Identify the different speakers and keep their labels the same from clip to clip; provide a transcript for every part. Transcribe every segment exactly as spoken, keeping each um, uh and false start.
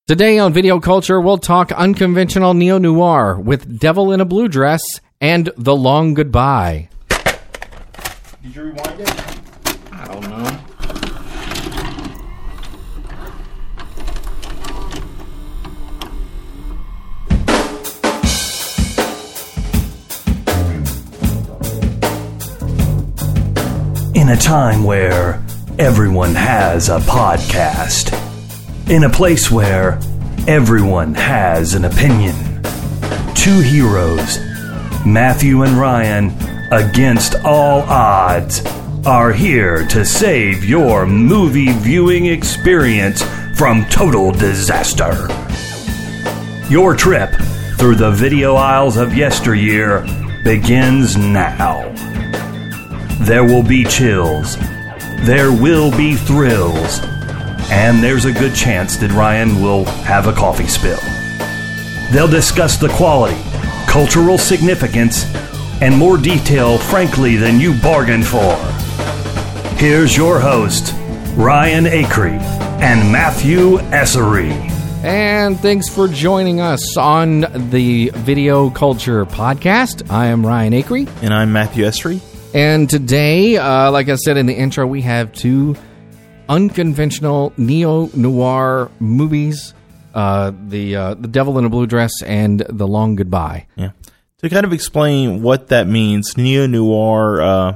Speaker 1: Today on Video Culture, we'll talk unconventional neo-noir with Devil in a Blue Dress and The Long Goodbye.
Speaker 2: Did you rewind it?
Speaker 1: I don't know.
Speaker 3: In a time where everyone has a podcast. In a place where everyone has an opinion. Two heroes, Matthew and Ryan, against all odds, are here to save your movie viewing experience from total disaster. Your trip through the video aisles of yesteryear begins now. There will be chills. There will be thrills. And there's a good chance that Ryan will have a coffee spill. They'll discuss the quality, cultural significance, and more detail, frankly, than you bargained for. Here's your host, Ryan Acree and Matthew Essery.
Speaker 1: And thanks for joining us on the Video Culture Podcast. I am Ryan Acree.
Speaker 2: And I'm Matthew Essery.
Speaker 1: And today, uh, like I said in the intro, we have two unconventional neo-noir movies, uh, the uh, the Devil in a Blue Dress and The Long Goodbye.
Speaker 2: Yeah. To kind of explain what that means, neo-noir uh,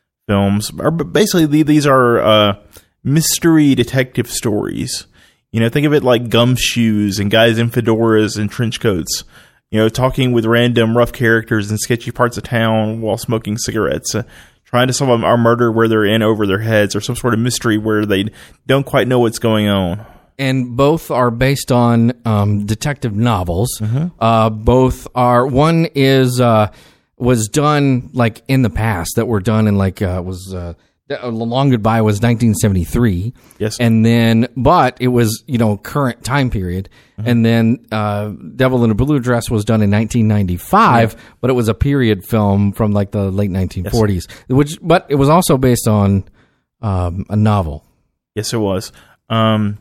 Speaker 2: films are basically these are uh, mystery detective stories. You know, think of it like gumshoes and guys in fedoras and trench coats. You know, talking with random rough characters in sketchy parts of town while smoking cigarettes. Uh, trying to solve a murder where they're in over their heads, or some sort of mystery where they don't quite know what's going on.
Speaker 1: And both are based on um, detective novels. Mm-hmm. Uh, both are. One is uh, was done like in the past that were done in like uh, was uh, The Long Goodbye was nineteen seventy-three.
Speaker 2: Yes,
Speaker 1: and then but it was you know current time period. Mm-hmm. And then uh, Devil in a Blue Dress was done in nineteen ninety-five, yeah. But it was a period film from like the late nineteen forties, yes. Which but it was also based on um, a novel.
Speaker 2: Yes, it was. Um,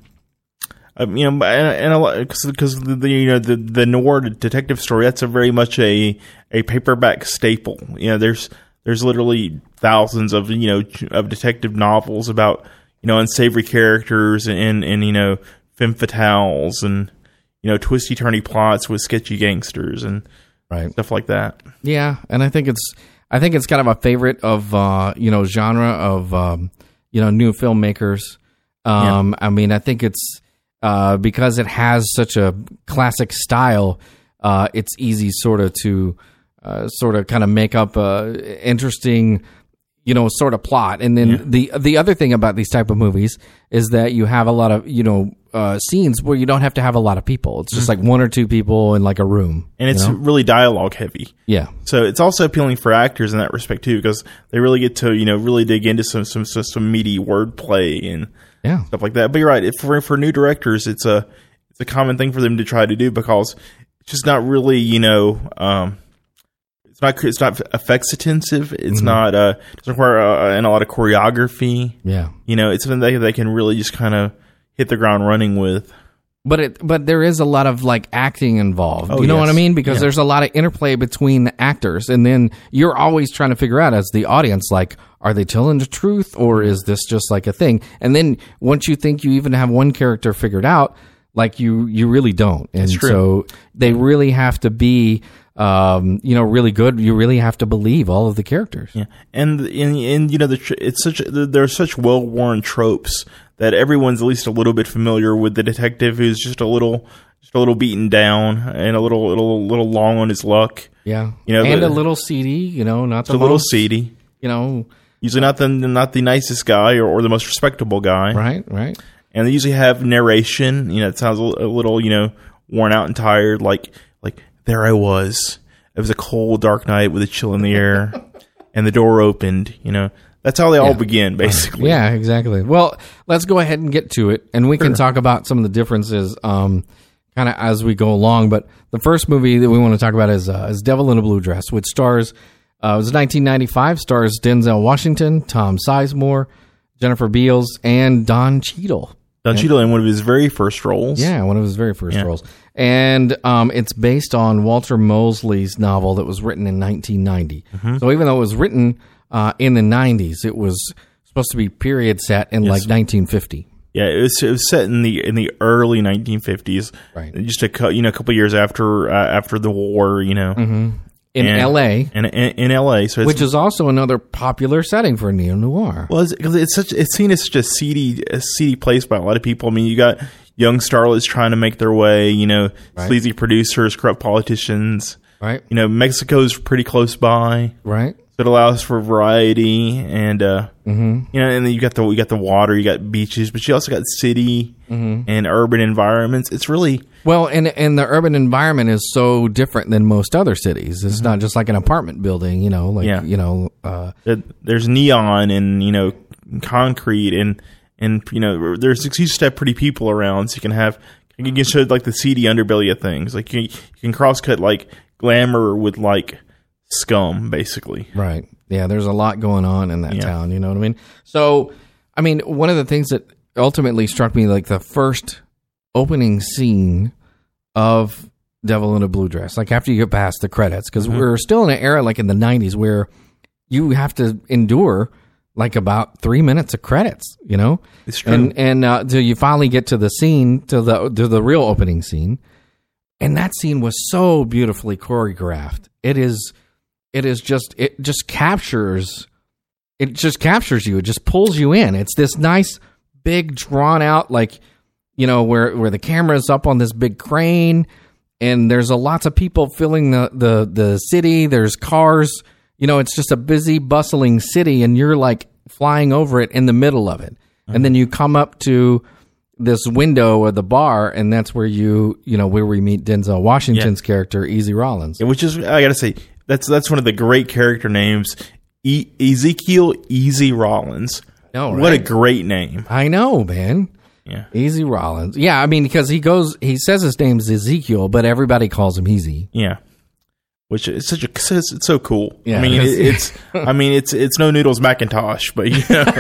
Speaker 2: um, you know, and, and because the, the you know the the noir detective story, that's a very much a a paperback staple. You know, there's there's literally thousands of you know of detective novels about you know unsavory characters and and, and you know femme fatales and you know, twisty turny plots with sketchy gangsters and
Speaker 1: right.
Speaker 2: stuff like that.
Speaker 1: Yeah, and I think it's I think it's kind of a favorite of uh, you know genre of um, you know new filmmakers. Um, yeah. I mean, I think it's uh, because it has such a classic style. Uh, it's easy sort of to uh, sort of kind of make up a interesting you know sort of plot. And then yeah. the the other thing about these type of movies is that you have a lot of you know. Uh, scenes where you don't have to have a lot of people. It's just like one or two people in like a room.
Speaker 2: And it's
Speaker 1: you know?
Speaker 2: really dialogue heavy.
Speaker 1: Yeah.
Speaker 2: So it's also appealing for actors in that respect too, because they really get to, you know, really dig into some some some, some meaty wordplay and
Speaker 1: yeah.
Speaker 2: stuff like that. But you're right. If for for new directors, it's a it's a common thing for them to try to do because it's just not really, you know, um, it's not it's not effects intensive. It's mm-hmm. not uh, it doesn't require uh, and a lot of choreography.
Speaker 1: Yeah.
Speaker 2: You know, it's something that they can really just kind of hit the ground running with.
Speaker 1: But it, but there is a lot of like acting involved.
Speaker 2: Oh,
Speaker 1: you know
Speaker 2: yes.
Speaker 1: what I mean? Because yeah. there's a lot of interplay between the actors, and then you're always trying to figure out as the audience, like, are they telling the truth or is this just like a thing? And then once you think you even have one character figured out, like you you really don't. And so they really have to be um, you know, really good. You really have to believe all of the characters.
Speaker 2: Yeah, and and, and you know, the, it's such there are such well worn tropes that everyone's at least a little bit familiar with. The detective who's just a little, just a little beaten down and a little, little, little long on his luck.
Speaker 1: Yeah,
Speaker 2: you know,
Speaker 1: and
Speaker 2: the,
Speaker 1: a little seedy. You know, not the
Speaker 2: a little
Speaker 1: most,
Speaker 2: seedy.
Speaker 1: You know,
Speaker 2: usually not the not the nicest guy or, or the most respectable guy.
Speaker 1: Right, right.
Speaker 2: And they usually have narration. You know, it sounds a little, you know, worn out and tired. Like, like there I was. It was a cold, dark night with a chill in the air, and the door opened. You know. That's how they yeah. all begin, basically.
Speaker 1: Yeah, exactly. Well, let's go ahead and get to it, and we sure. can talk about some of the differences um, kind of as we go along. But the first movie that we want to talk about is, uh, is Devil in a Blue Dress, which stars, uh, it was nineteen ninety-five, stars Denzel Washington, Tom Sizemore, Jennifer Beals, and Don Cheadle.
Speaker 2: Don Cheadle in one of his very first roles.
Speaker 1: Yeah, one of his very first
Speaker 2: Yeah.
Speaker 1: roles. And um, it's based on Walter Mosley's novel that was written in nineteen ninety.
Speaker 2: Mm-hmm.
Speaker 1: So even though it was written uh, in the nineties, it was supposed to be period set in like nineteen fifty.
Speaker 2: Yeah, it was, it was set in the in the early nineteen fifties,
Speaker 1: Right.
Speaker 2: Just a cou- you know a couple years after uh, after the war, you know,
Speaker 1: Mm-hmm. In
Speaker 2: And-
Speaker 1: L A,
Speaker 2: in, in, in L A, so it's,
Speaker 1: which is also another popular setting for neo noir.
Speaker 2: well, it's, 'cause it's such it's seen as such a seedy a seedy place by a lot of people. I mean, you got young starlets trying to make their way, you know,
Speaker 1: Right.
Speaker 2: sleazy producers, corrupt politicians.
Speaker 1: Right,
Speaker 2: You know, Mexico's pretty close by.
Speaker 1: right.
Speaker 2: It allows for variety, and uh,
Speaker 1: Mm-hmm.
Speaker 2: you know, and then you got the you got the water, you got beaches, but you also got city
Speaker 1: Mm-hmm.
Speaker 2: and urban environments. It's really
Speaker 1: Well, and and the urban environment is so different than most other cities. It's not just like an apartment building, you know, like
Speaker 2: Yeah.
Speaker 1: you know, uh,
Speaker 2: there's neon and you know concrete and and you know there's you just have pretty people around, so you can have you can show like the seedy underbelly of things. Like you, you can cross cut like glamour with like scum, basically.
Speaker 1: right. Yeah, there's a lot going on in that
Speaker 2: Yeah.
Speaker 1: town, you know what I mean? So, I mean, one of the things that ultimately struck me, like the first opening scene of Devil in a Blue Dress, like after you get past the credits, because
Speaker 2: Mm-hmm.
Speaker 1: we're still in an era like in the nineties where you have to endure like about three minutes of credits, you know?
Speaker 2: It's true.
Speaker 1: And and uh, till you finally get to the scene, to the to the real opening scene, and that scene was so beautifully choreographed. It is, it is just it just captures, it just captures you. It just pulls you in. It's this nice, big, drawn out, like you know, where where the camera's up on this big crane, and there's a lots of people filling the the the city. There's cars. You know, it's just a busy, bustling city, and you're like flying over it in the middle of it. And then you come up to this window of the bar, and that's where you, you know, where we meet Denzel Washington's character, Easy Rollins.
Speaker 2: Yeah, which is I gotta say that's that's one of the great character names, e- Ezekiel Easy Rollins.
Speaker 1: Oh,
Speaker 2: What a
Speaker 1: right.
Speaker 2: great name!
Speaker 1: I know, man.
Speaker 2: Yeah,
Speaker 1: Easy Rollins. Yeah, I mean, because he goes, he says his name's Ezekiel, but everybody calls him Easy.
Speaker 2: yeah. Which is such a it's, it's so cool.
Speaker 1: Yeah,
Speaker 2: I mean,
Speaker 1: it
Speaker 2: it,
Speaker 1: is.
Speaker 2: it's I mean it's it's no Noodles Macintosh, but you know,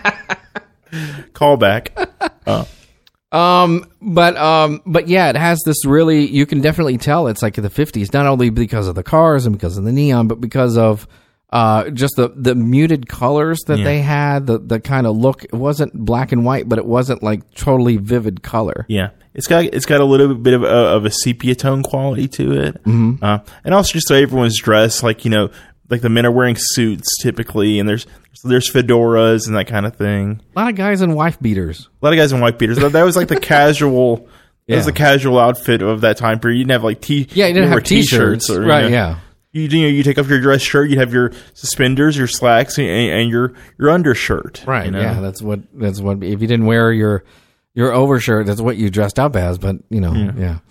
Speaker 2: callback. Uh,
Speaker 1: Um, but um, but yeah, it has this really. You can definitely tell it's like the fifties, not only because of the cars and because of the neon, but because of uh, just the the muted colors that
Speaker 2: Yeah.
Speaker 1: they had. The the kind of look. It wasn't black and white, but it wasn't like totally vivid color.
Speaker 2: Yeah, it's got it's got a little bit of a, of a sepia tone quality to it, mm-hmm. uh, and also just so everyone's dressed like you know, like the men are wearing suits typically, and there's there's fedoras and that kind of thing.
Speaker 1: A lot of guys in wife beaters.
Speaker 2: A lot of guys in white beaters. That, that was like the casual. That was
Speaker 1: Yeah.
Speaker 2: the casual outfit of that time period. You didn't have like t.
Speaker 1: Yeah, you didn't
Speaker 2: wear
Speaker 1: have t-shirts,
Speaker 2: or, you
Speaker 1: right?
Speaker 2: know,
Speaker 1: Yeah.
Speaker 2: You, you know, you take off your dress shirt. You'd have your suspenders, your slacks, and, and your your undershirt.
Speaker 1: Right.
Speaker 2: You know?
Speaker 1: Yeah. That's what. That's what. If you didn't wear your your overshirt, that's what you dressed up as. But you know. Yeah.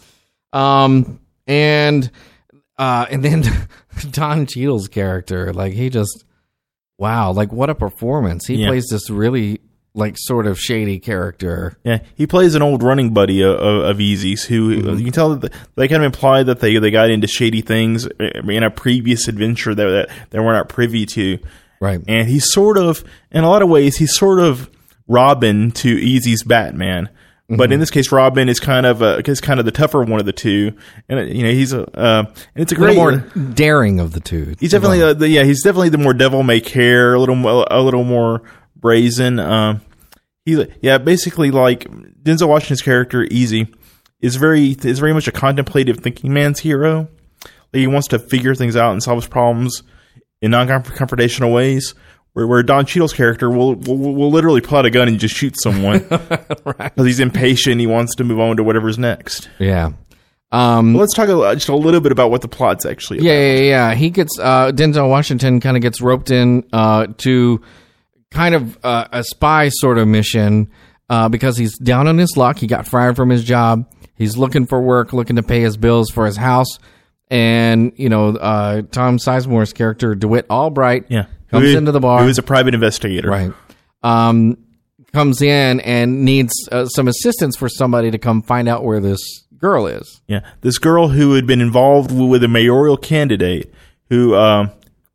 Speaker 1: Um. And uh. And then Don Cheadle's character, like he just, wow, like what a performance. He
Speaker 2: Yeah.
Speaker 1: plays this really like sort of shady character.
Speaker 2: Yeah, he plays an old running buddy of, of Easy's who
Speaker 1: Mm-hmm.
Speaker 2: you can tell that they kind of imply that they they got into shady things in a previous adventure that that they were not privy to.
Speaker 1: Right.
Speaker 2: And he's sort of, in a lot of ways, he's sort of Robin to Easy's Batman. But
Speaker 1: Mm-hmm.
Speaker 2: in this case, Robin is kind of a, is kind of the tougher one of the two, and uh, you know he's a, uh, and it's a
Speaker 1: A little
Speaker 2: great.
Speaker 1: more daring of the two.
Speaker 2: He's definitely uh, the, yeah, he's definitely the more devil may care, a little more, a little more brazen. Um, he yeah, basically like Denzel Washington's character Easy is very is very much a contemplative thinking man's hero. Like, he wants to figure things out and solve his problems in non-confrontational ways. Where, where Don Cheadle's character will, will will literally pull out a gun and just shoot someone
Speaker 1: Right.
Speaker 2: because he's impatient. He wants to move on to whatever's next.
Speaker 1: Yeah. Um.
Speaker 2: Well, let's talk a, just a little bit about what the plot's actually about.
Speaker 1: Yeah, yeah, yeah. He gets uh, Denzel Washington kind of gets roped in uh, to kind of uh, a spy sort of mission uh, because he's down on his luck. He got fired from his job. He's looking for work, looking to pay his bills for his house, and you know, uh, Tom Sizemore's character DeWitt Albright
Speaker 2: Yeah.
Speaker 1: comes
Speaker 2: Who-
Speaker 1: into the bar.
Speaker 2: Who is a private investigator.
Speaker 1: Right. Um, comes in and needs uh, some assistance for somebody to come find out where this girl is.
Speaker 2: Yeah, this girl who had been involved with a mayoral candidate who um,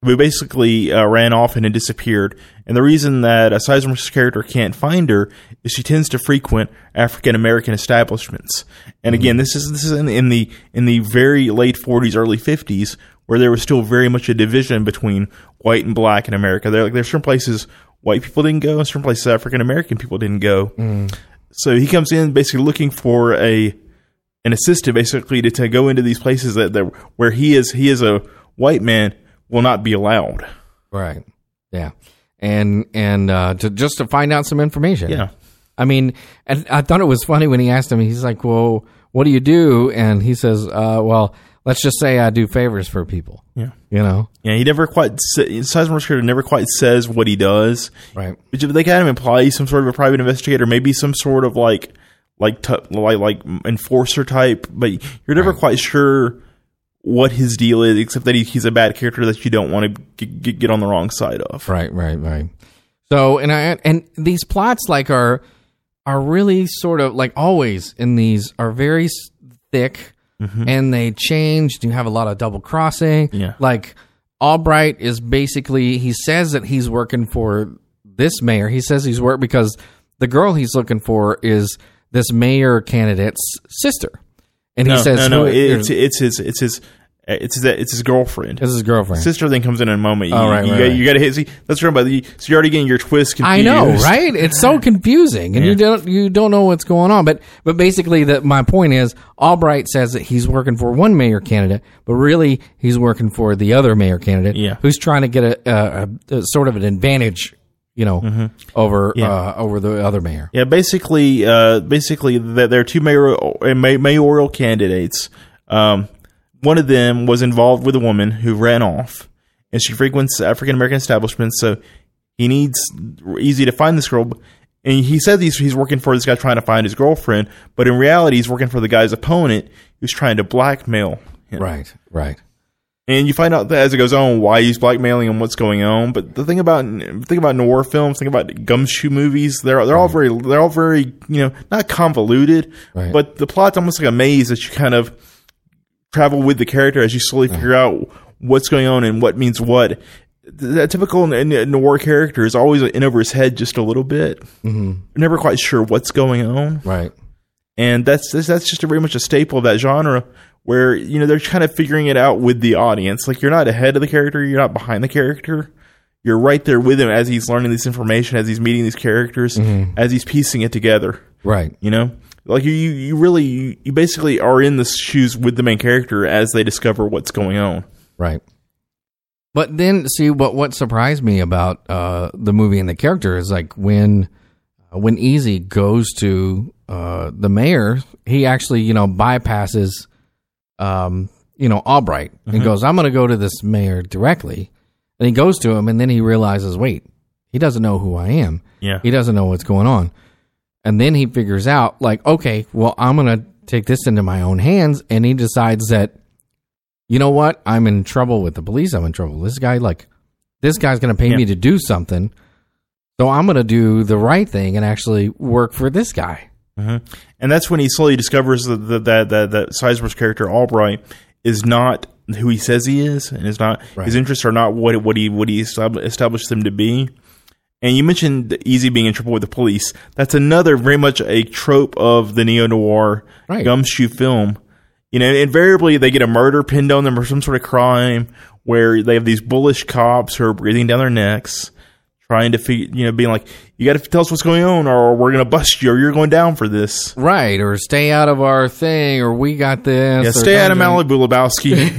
Speaker 2: who basically uh, ran off and had disappeared. And the reason that uh, Sizemore's character can't find her is she tends to frequent African American establishments. And again, mm-hmm. this is this is in, in the in the very late forties, early fifties, where there was still very much a division between white and black in America. There, like, there's certain places white people didn't go, and certain places African American people didn't go. Mm. So he comes in basically looking for a an assistant, basically to, to go into these places that, that where he is he is a white man will not be allowed.
Speaker 1: Right. Yeah. And and uh, to just to find out some information.
Speaker 2: Yeah.
Speaker 1: I mean, and I thought it was funny when he asked him. He's like, "Well, what do you do?" And he says, uh, "Well, let's just say I do favors for people."
Speaker 2: Yeah.
Speaker 1: You know.
Speaker 2: Yeah. He never quite. Sizemore's character never quite says what he does.
Speaker 1: Right.
Speaker 2: But they kind of imply he's some sort of a private investigator, maybe some sort of like like t- like like enforcer type, but you're never right. quite sure what his deal is, except that he, he's a bad character that you don't want to get, get on the wrong side of.
Speaker 1: Right, right, right. So, and I and these plots like are are really sort of like always in these are very thick, mm-hmm. and they change. You have a lot of double crossing.
Speaker 2: Yeah,
Speaker 1: like Albright is basically he says that he's working for this mayor. He says he's work because the girl he's looking for is this mayor candidate's sister. And he
Speaker 2: no,
Speaker 1: says,
Speaker 2: "No, no, it's it's his, it's his, it's his, it's his girlfriend.
Speaker 1: It's his girlfriend.
Speaker 2: Sister then comes in in a moment. You,
Speaker 1: oh, right,
Speaker 2: you,
Speaker 1: right,
Speaker 2: you,
Speaker 1: right.
Speaker 2: you got to hit. See, let's remember. The, so you're already getting your twist confused.
Speaker 1: I know, right? It's so confusing, and yeah. you don't you don't know what's going on. But but basically, that my point is, Albright says that he's working for one mayor candidate, but really he's working for the other mayor candidate,
Speaker 2: yeah.
Speaker 1: who's trying to get a, a, a sort of an advantage. You know, mm-hmm. over yeah. uh, over the other mayor.
Speaker 2: Yeah, basically, uh, basically, there are two mayoral, mayoral candidates. Um, one of them was involved with a woman who ran off, and she frequents African American establishments. So he needs easy to find this girl. And he said he's he's working for this guy trying to find his girlfriend, but in reality, he's working for the guy's opponent who's trying to blackmail him.
Speaker 1: Right, right.
Speaker 2: And you find out that as it goes on why he's blackmailing and what's going on. But the thing about think about noir films, think about gumshoe movies. They're they're right. all very they're all very you know not convoluted, right. but the plot's almost like a maze that you kind of travel with the character as you slowly figure right. out what's going on and what means what. That typical noir character is always in over his head just a little bit. Mm-hmm. Never quite sure what's going on,
Speaker 1: right?
Speaker 2: And that's that's just a, very much a staple of that genre. Where, you know, they're kind of figuring it out with the audience. Like, you're not ahead of the character. You're not behind the character. You're right there with him as he's learning this information, as he's meeting these characters, mm-hmm. as he's piecing it together.
Speaker 1: Right.
Speaker 2: You know? Like, you you really, you, you basically are in the shoes with the main character as they discover what's going on.
Speaker 1: Right. But then, see, what what surprised me about uh, the movie and the character is, like, when, uh, when Easy goes to uh, the mayor, he actually, you know, bypasses... Um, you know, Albright, and mm-hmm. goes, I'm going to go to this mayor directly. And he goes to him, and then he realizes, wait, he doesn't know who I am.
Speaker 2: Yeah.
Speaker 1: He doesn't know what's going on. And then he figures out, like, okay, well, I'm going to take this into my own hands. And he decides that, you know what? I'm in trouble with the police. I'm in trouble. This guy, like, this guy's going to pay yeah. me to do something. So I'm going to do the right thing and actually work for this guy.
Speaker 2: Mm-hmm. And that's when he slowly discovers that that that, that, that Sizemore's character Albright is not who he says he is, and is not right. his interests are not what what he what he established them to be. And you mentioned Easy being in trouble with the police. That's another very much a trope of the neo noir right. gumshoe film. You know, invariably they get a murder pinned on them or some sort of crime where they have these bullish cops who are breathing down their necks. Trying to figure, you know, being like, you got to tell us what's going on, or we're going to bust you, or you're going down for this.
Speaker 1: Right, or stay out of our thing, or we got this.
Speaker 2: Yeah, stay out of Malibu, Lebowski.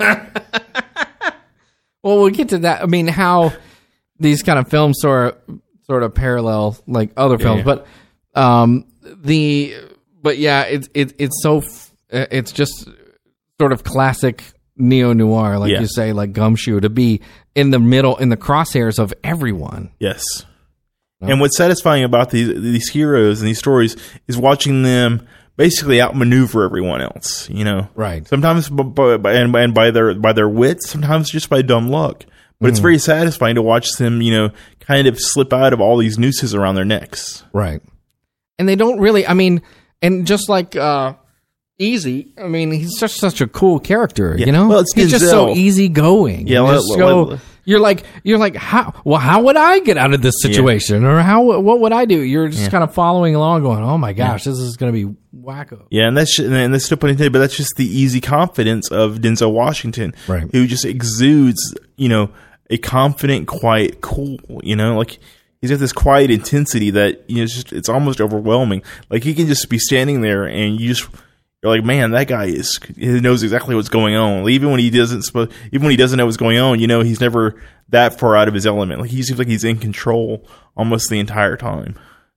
Speaker 1: Well, we'll get to that. I mean, how these kind of films sort of, sort of parallel like other films, yeah, yeah. but um, the but yeah, it's it, it's so it's just sort of classic neo noir, like yeah. you say, like Gumshoe, to be in the middle, in the crosshairs of everyone.
Speaker 2: Yes. No. And what's satisfying about these these heroes and these stories is watching them basically outmaneuver everyone else. You know,
Speaker 1: right?
Speaker 2: Sometimes by, by, and, and by their by their wits, sometimes just by dumb luck. But mm. it's very satisfying to watch them, you know, kind of slip out of all these nooses around their necks.
Speaker 1: Right. And they don't really. I mean, and just like. Uh, Easy. I mean, he's just such a cool character,
Speaker 2: yeah.
Speaker 1: you know?
Speaker 2: Well, it's
Speaker 1: he's just so easygoing.
Speaker 2: Yeah,
Speaker 1: let,
Speaker 2: so,
Speaker 1: let, You're like, you're like, how? Well, how would I get out of this situation, yeah. or how? What would I do? You're just yeah. kind of following along, going, "Oh my gosh, yeah. this is going to be wacko."
Speaker 2: Yeah, and that's and that's still putting it, but that's just the easy confidence of Denzel Washington,
Speaker 1: right?
Speaker 2: Who just exudes, you know, a confident, quiet, cool. You know, like he's got this quiet intensity that you know, it's just it's almost overwhelming. Like he can just be standing there, and you just. You're like, man, that guy is he knows exactly what's going on. Even when he doesn't, even when he doesn't know what's going on, you know, he's never that far out of his element. Like he seems like he's in control almost the entire time.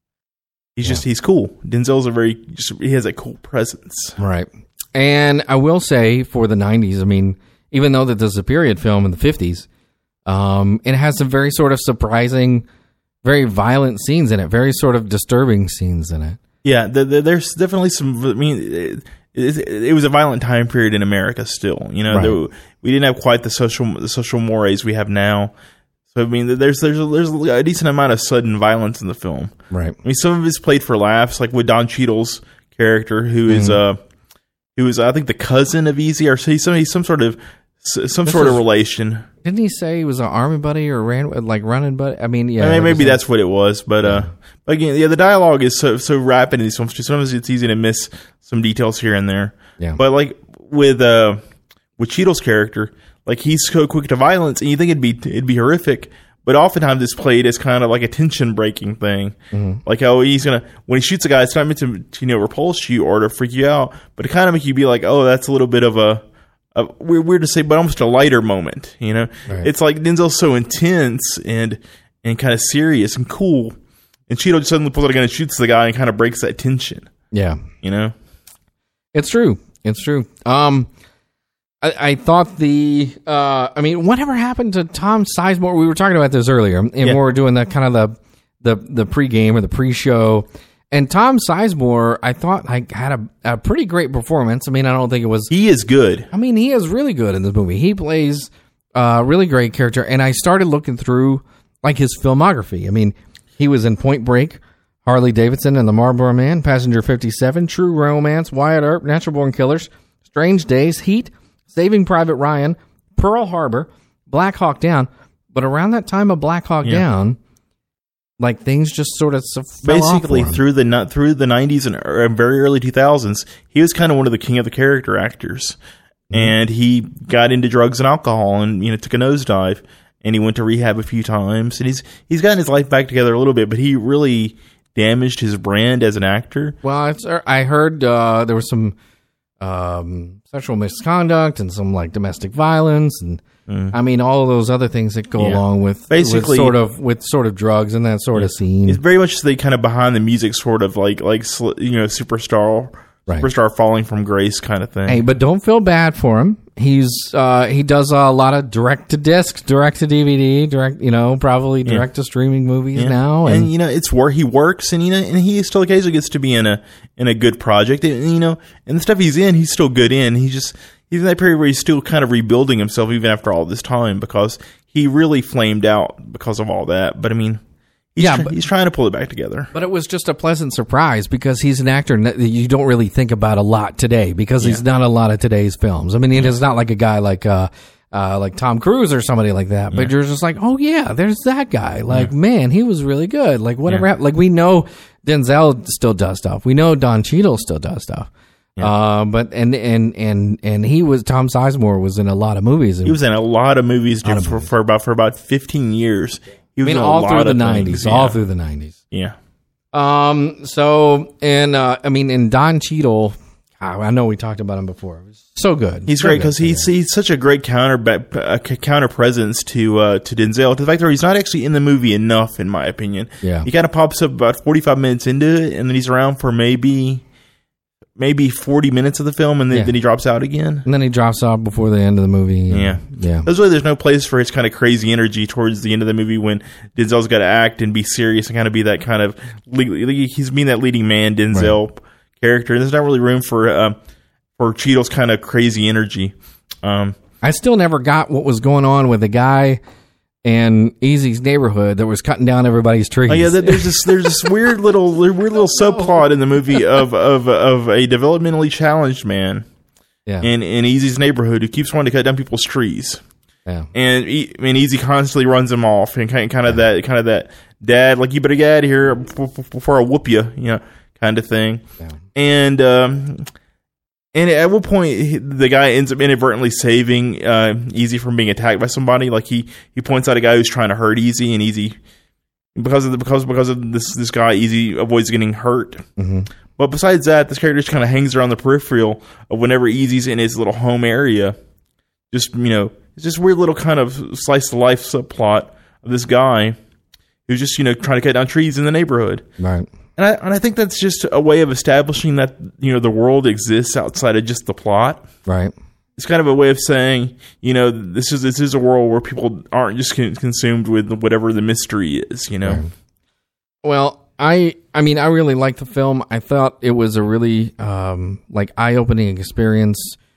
Speaker 2: He's yeah. just he's cool. Denzel's a very just, he has a cool presence,
Speaker 1: right? And I will say for the nineties, I mean, even though that this is a period film in the fifties, um, it has some very sort of surprising, very violent scenes in it, very sort of disturbing scenes in it.
Speaker 2: Yeah, the, the, there's definitely some. I mean, it, it, it was a violent time period in America. Still, you know, right. there, we didn't have quite the social the social mores we have now. So I mean, there's there's a, there's a decent amount of sudden violence in the film.
Speaker 1: Right.
Speaker 2: I mean, some of it's played for laughs, like with Don Cheadle's character, who mm. is uh, who is I think the cousin of Easy, or he's some he's some sort of some this sort of relation.
Speaker 1: Didn't he say he was an army buddy or ran like running buddy? I mean, yeah,
Speaker 2: I mean, maybe that's what it was. But uh, but again, yeah, the dialogue is so so rapid in these films. Sometimes it's easy to miss some details here and there.
Speaker 1: Yeah.
Speaker 2: But like with uh with Cheadle's character, like he's so quick to violence, and you think it'd be it'd be horrific. But oftentimes it's played as kind of like a tension breaking thing. Mm-hmm. Like how he's gonna when he shoots a guy, it's not meant to, to you know repulse you or to freak you out, but it kind of make you be like, oh, that's a little bit of a Uh, weird, weird to say, but almost a lighter moment. You know, right. It's like Denzel's so intense and and kind of serious and cool, and Cheadle just suddenly pulls out a gun and shoots the guy and kind of breaks that tension.
Speaker 1: Yeah,
Speaker 2: you know,
Speaker 1: it's true. It's true. Um, I, I thought the. Uh, I mean, whatever happened to Tom Sizemore? We were talking about this earlier, and yeah. we were doing that kind of the the the pregame or the pre-show. And Tom Sizemore, I thought, like, had a, a pretty great performance. I mean, I don't think it was...
Speaker 2: He is good.
Speaker 1: I mean, he is really good in this movie. He plays a really great character. And I started looking through, like, his filmography. I mean, he was in Point Break, Harley Davidson and the Marlboro Man, Passenger fifty-seven, True Romance, Wyatt Earp, Natural Born Killers, Strange Days, Heat, Saving Private Ryan, Pearl Harbor, Black Hawk Down. But around that time of Black Hawk yeah. Down... Like things just sort of
Speaker 2: basically through the through the nineties and very early two thousands, he was kind of one of the king of the character actors, mm-hmm. and he got into drugs and alcohol, and you know took a nosedive, and he went to rehab a few times, and he's he's gotten his life back together a little bit, but he really damaged his brand as an actor.
Speaker 1: Well, it's, I heard uh, there was some um, sexual misconduct and some like domestic violence and. Mm. I mean, all of those other things that go yeah. along with basically with sort of with sort of drugs and that sort yeah. of scene.
Speaker 2: It's very much the kind of behind the music sort of like like you know superstar right. superstar falling from grace kind of thing.
Speaker 1: Hey, but don't feel bad for him. He's uh, he does a lot of direct to disc, direct to D V D, direct you know probably direct yeah. to streaming movies yeah. now,
Speaker 2: and, and you know it's where he works, and you know and he still occasionally gets to be in a in a good project, and you know and the stuff he's in, he's still good in. He just. He's in that period where he's still kind of rebuilding himself even after all this time because he really flamed out because of all that. But, I mean, he's, yeah, tr- but, he's trying to pull it back together.
Speaker 1: But it was just a pleasant surprise because he's an actor that you don't really think about a lot today because yeah. he's not a lot of today's films. I mean, yeah. it's not like a guy like uh, uh, like Tom Cruise or somebody like that. But yeah. you're just like, oh, yeah, there's that guy. Like, yeah. man, he was really good. Like, whatever yeah. happened. Like, we know Denzel still does stuff. We know Don Cheadle still does stuff. Yeah. Uh, but and and and and he was Tom Sizemore was in a lot of movies.
Speaker 2: He was in a lot of movies for, for, for about for about fifteen years. He was
Speaker 1: I mean,
Speaker 2: in
Speaker 1: all
Speaker 2: a
Speaker 1: through
Speaker 2: lot
Speaker 1: the
Speaker 2: of
Speaker 1: nineties,
Speaker 2: yeah.
Speaker 1: all through the nineties.
Speaker 2: Yeah.
Speaker 1: Um. So and uh, I mean, in Don Cheadle, I know we talked about him before. It was so good.
Speaker 2: He's so great because he's he's such a great counter uh, counter presence to uh, to Denzel. To the fact that he's not actually in the movie enough, in my opinion.
Speaker 1: Yeah.
Speaker 2: He kind of pops up about forty five minutes into it, and then he's around for maybe. Maybe forty minutes of the film, and then, yeah. then he drops out again.
Speaker 1: And then he drops out before the end of the movie.
Speaker 2: Yeah.
Speaker 1: Yeah.
Speaker 2: That's why there's no place for his kind of crazy energy towards the end of the movie when Denzel's got to act and be serious and kind of be that kind of... He's being that leading man, Denzel right. character. There's not really room for uh, for Cheadle's kind of crazy energy. Um,
Speaker 1: I still never got what was going on with the guy... and Easy's neighborhood that was cutting down everybody's trees.
Speaker 2: Oh yeah, there's this there's this weird little weird little subplot in the movie of of of a developmentally challenged man,
Speaker 1: yeah.
Speaker 2: in in Easy's neighborhood who keeps wanting to cut down people's trees.
Speaker 1: Yeah.
Speaker 2: And I mean, Easy constantly runs him off, and kind of, kind of that, kind of that dad, like, you better get out of here before I whoop you, you know, kind of thing.
Speaker 1: Yeah.
Speaker 2: And um, and at one point, the guy ends up inadvertently saving uh, Easy from being attacked by somebody. Like he, he points out a guy who's trying to hurt Easy, and Easy, because of the, because because of this this guy, Easy avoids getting hurt.
Speaker 1: Mm-hmm.
Speaker 2: But besides that, this character just kind of hangs around the peripheral of whenever Easy's in his little home area. Just, you know, it's just weird little kind of slice of life subplot of this guy who's just, you know, trying to cut down trees in the neighborhood.
Speaker 1: Right.
Speaker 2: And I, and I think that's just a way of establishing that, you know, the world exists outside of just the plot.
Speaker 1: Right.
Speaker 2: It's kind of a way of saying, you know, this is this is a world where people aren't just con- consumed with whatever the mystery is, you know.
Speaker 1: Right. Well, I I mean, I really liked the film. I thought it was a really um, like eye-opening experience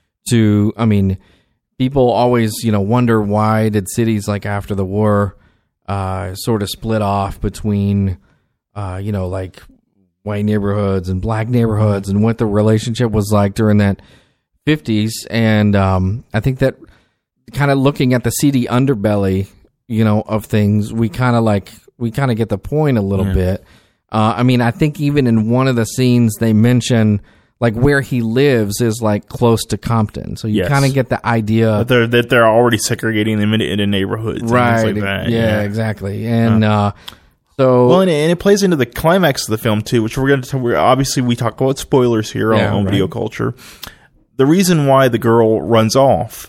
Speaker 1: to, I mean, people always, you know, wonder why did cities like after the war uh, sort of split off between, uh, you know, like white neighborhoods and black neighborhoods, and what the relationship was like during that fifties. And um, I think that kind of looking at the seedy underbelly, you know, of things, we kind of like, we kind of get the point a little
Speaker 2: Yeah.
Speaker 1: bit. Uh, I mean, I think even in one of the scenes they mention, like, where he lives is like close to Compton, so you
Speaker 2: Yes.
Speaker 1: kind of get the idea
Speaker 2: That they're that they're already segregating them into, into neighborhoods,
Speaker 1: right?
Speaker 2: and things like that.
Speaker 1: Yeah, exactly. And uh, so,
Speaker 2: Well, and it, and it plays into the climax of the film too, which we're going to. We're, obviously, we talk about spoilers here
Speaker 1: Yeah,
Speaker 2: on, on
Speaker 1: right.
Speaker 2: Video Culture. The reason why the girl runs off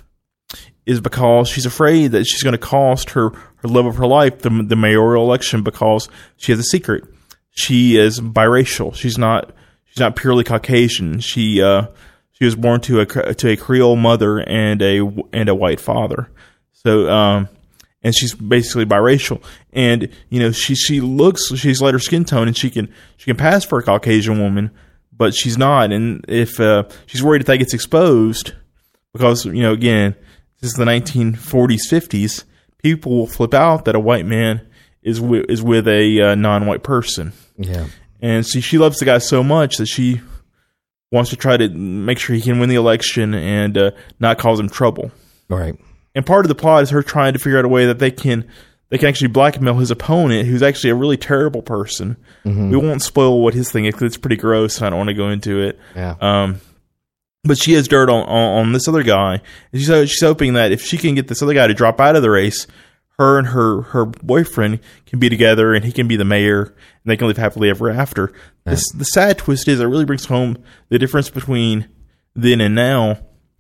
Speaker 2: is because she's afraid that she's going to cost her, her love of her life the, the mayoral election, because she has a secret. She is biracial. She's not. She's not purely Caucasian. She uh, she was born to a to a Creole mother and a and a white father. So um, and she's basically biracial. And you know, she she looks, she's lighter skin tone, and she can she can pass for a Caucasian woman, but she's not. And if uh, she's worried if that gets exposed, because you know, again, this is the nineteen forties, fifties, people will flip out that a white man is with, is with a uh, non-white person.
Speaker 1: yeah,
Speaker 2: And see, she loves the guy so much that she wants to try to make sure he can win the election and uh, not cause him trouble.
Speaker 1: right,
Speaker 2: And part of the plot is her trying to figure out a way that they can they can actually blackmail his opponent, who's actually a really terrible person.
Speaker 1: Mm-hmm.
Speaker 2: We won't spoil what his thing is, because it's pretty gross, and I don't want to go into it.
Speaker 1: yeah,
Speaker 2: Um, but she has dirt on, on, on this other guy, and she's, she's hoping that if she can get this other guy to drop out of the race, her and her, her boyfriend can be together, and he can be the mayor, and they can live happily ever after.
Speaker 1: Yeah.
Speaker 2: This, the sad twist is, it really brings home the difference between then and now,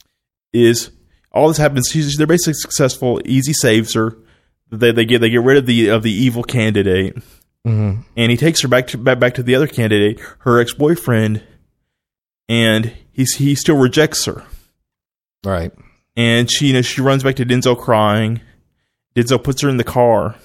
Speaker 2: is all this happens, she's, they're basically successful, Easy saves her, they, they get they get rid of the of the evil candidate,
Speaker 1: mm-hmm.
Speaker 2: and he takes her back to back, back to the other candidate, her ex-boyfriend, and he's, he still rejects her.
Speaker 1: right,
Speaker 2: And she, you know, she runs back to Denzel crying. Denzel puts her in the car,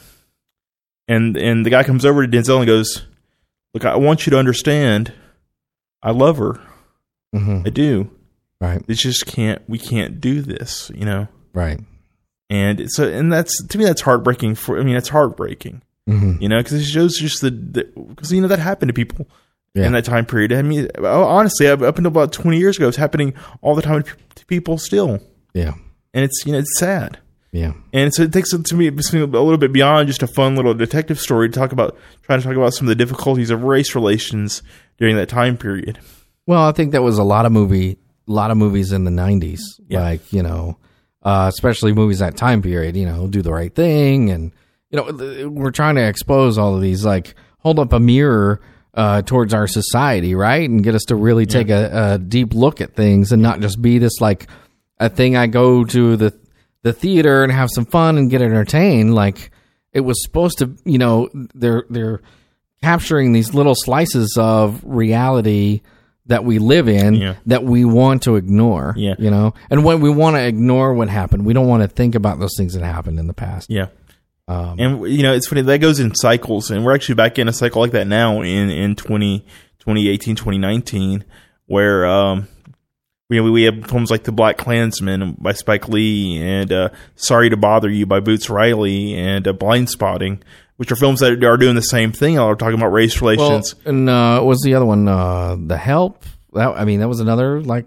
Speaker 2: and and the guy comes over to Denzel and goes, "Look, I want you to understand, I love her,
Speaker 1: mm-hmm.
Speaker 2: I do.
Speaker 1: right,
Speaker 2: It just can't, we can't do this, you know."
Speaker 1: right,
Speaker 2: And so, and that's, to me, that's heartbreaking. For I mean, it's heartbreaking,
Speaker 1: mm-hmm.
Speaker 2: you know, because it shows just the, because you know that happened to people.
Speaker 1: Yeah.
Speaker 2: In that time period. I mean, honestly, up until about twenty years ago, it's happening all the time to people still.
Speaker 1: yeah,
Speaker 2: And it's, you know, it's sad.
Speaker 1: yeah,
Speaker 2: And so it takes it to me a little bit beyond just a fun little detective story to talk about, trying to talk about some of the difficulties of race relations during that time period.
Speaker 1: Well, I think that was a lot of movie, a lot of movies in the nineties,
Speaker 2: Yeah.
Speaker 1: like, you know, uh, especially movies that time period, you know, Do the Right Thing. And, you know, th- we're trying to expose all of these, like, hold up a mirror uh, towards our society, right? And get us to really take a, a deep look at things, and not just be this, like, a thing I go to the the theater and have some fun and get entertained. Like, it was supposed to, you know, they're they're capturing these little slices of reality that we live in,
Speaker 2: Yeah.
Speaker 1: that we want to ignore.
Speaker 2: Yeah.
Speaker 1: You know, and when we want to ignore what happened, we don't want to think about those things that happened in the past.
Speaker 2: Yeah.
Speaker 1: Um,
Speaker 2: And, you know, it's funny, that goes in cycles, and we're actually back in a cycle like that now in, in twenty, twenty eighteen, twenty nineteen, where, um, we, we have films like The Black Klansman by Spike Lee, and uh, Sorry to Bother You by Boots Riley, and uh, Blind Spotting, which are films that are doing the same thing. Are talking about race
Speaker 1: well,
Speaker 2: relations.
Speaker 1: and uh, what was the other one? Uh, The Help. That, I mean, that was another, like,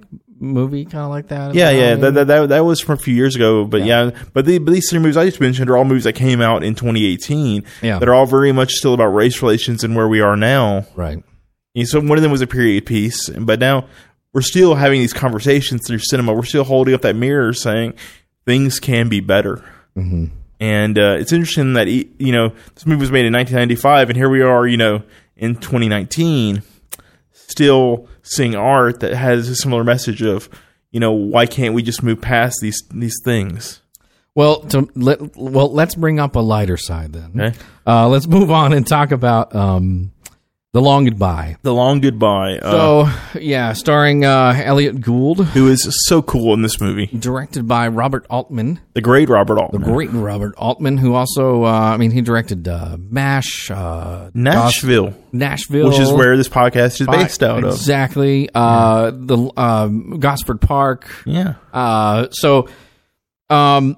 Speaker 1: movie kind of like that?
Speaker 2: Yeah, yeah, that, that that that was from a few years ago. But yeah, yeah but, the, but these three movies I just mentioned are all movies that came out in twenty eighteen.
Speaker 1: Yeah.
Speaker 2: That are all very much still about race relations and where we are now.
Speaker 1: Right.
Speaker 2: And so one of them was a period piece, but now we're still having these conversations through cinema. We're still holding up that mirror, saying things can be better.
Speaker 1: Mm-hmm.
Speaker 2: And uh, it's interesting that, you know, this movie was made in nineteen ninety-five, and here we are, you know, in twenty nineteen, still seeing art that has a similar message of, you know, why can't we just move past these these things?
Speaker 1: Well, to let, well, let's bring up a lighter side then.
Speaker 2: Okay.
Speaker 1: Uh, let's move on and talk about um, The Long Goodbye.
Speaker 2: The Long Goodbye. Uh,
Speaker 1: So, yeah, starring uh, Elliot Gould.
Speaker 2: Who is so cool in this movie.
Speaker 1: Directed by Robert Altman.
Speaker 2: The great Robert Altman.
Speaker 1: The great Robert Altman, who also, uh, I mean, he directed uh, MASH. Uh,
Speaker 2: Nashville.
Speaker 1: Dos- Nashville.
Speaker 2: Which is where this podcast is based out of.
Speaker 1: Exactly. Uh, the um, Gosford Park.
Speaker 2: Yeah.
Speaker 1: Uh, so, um,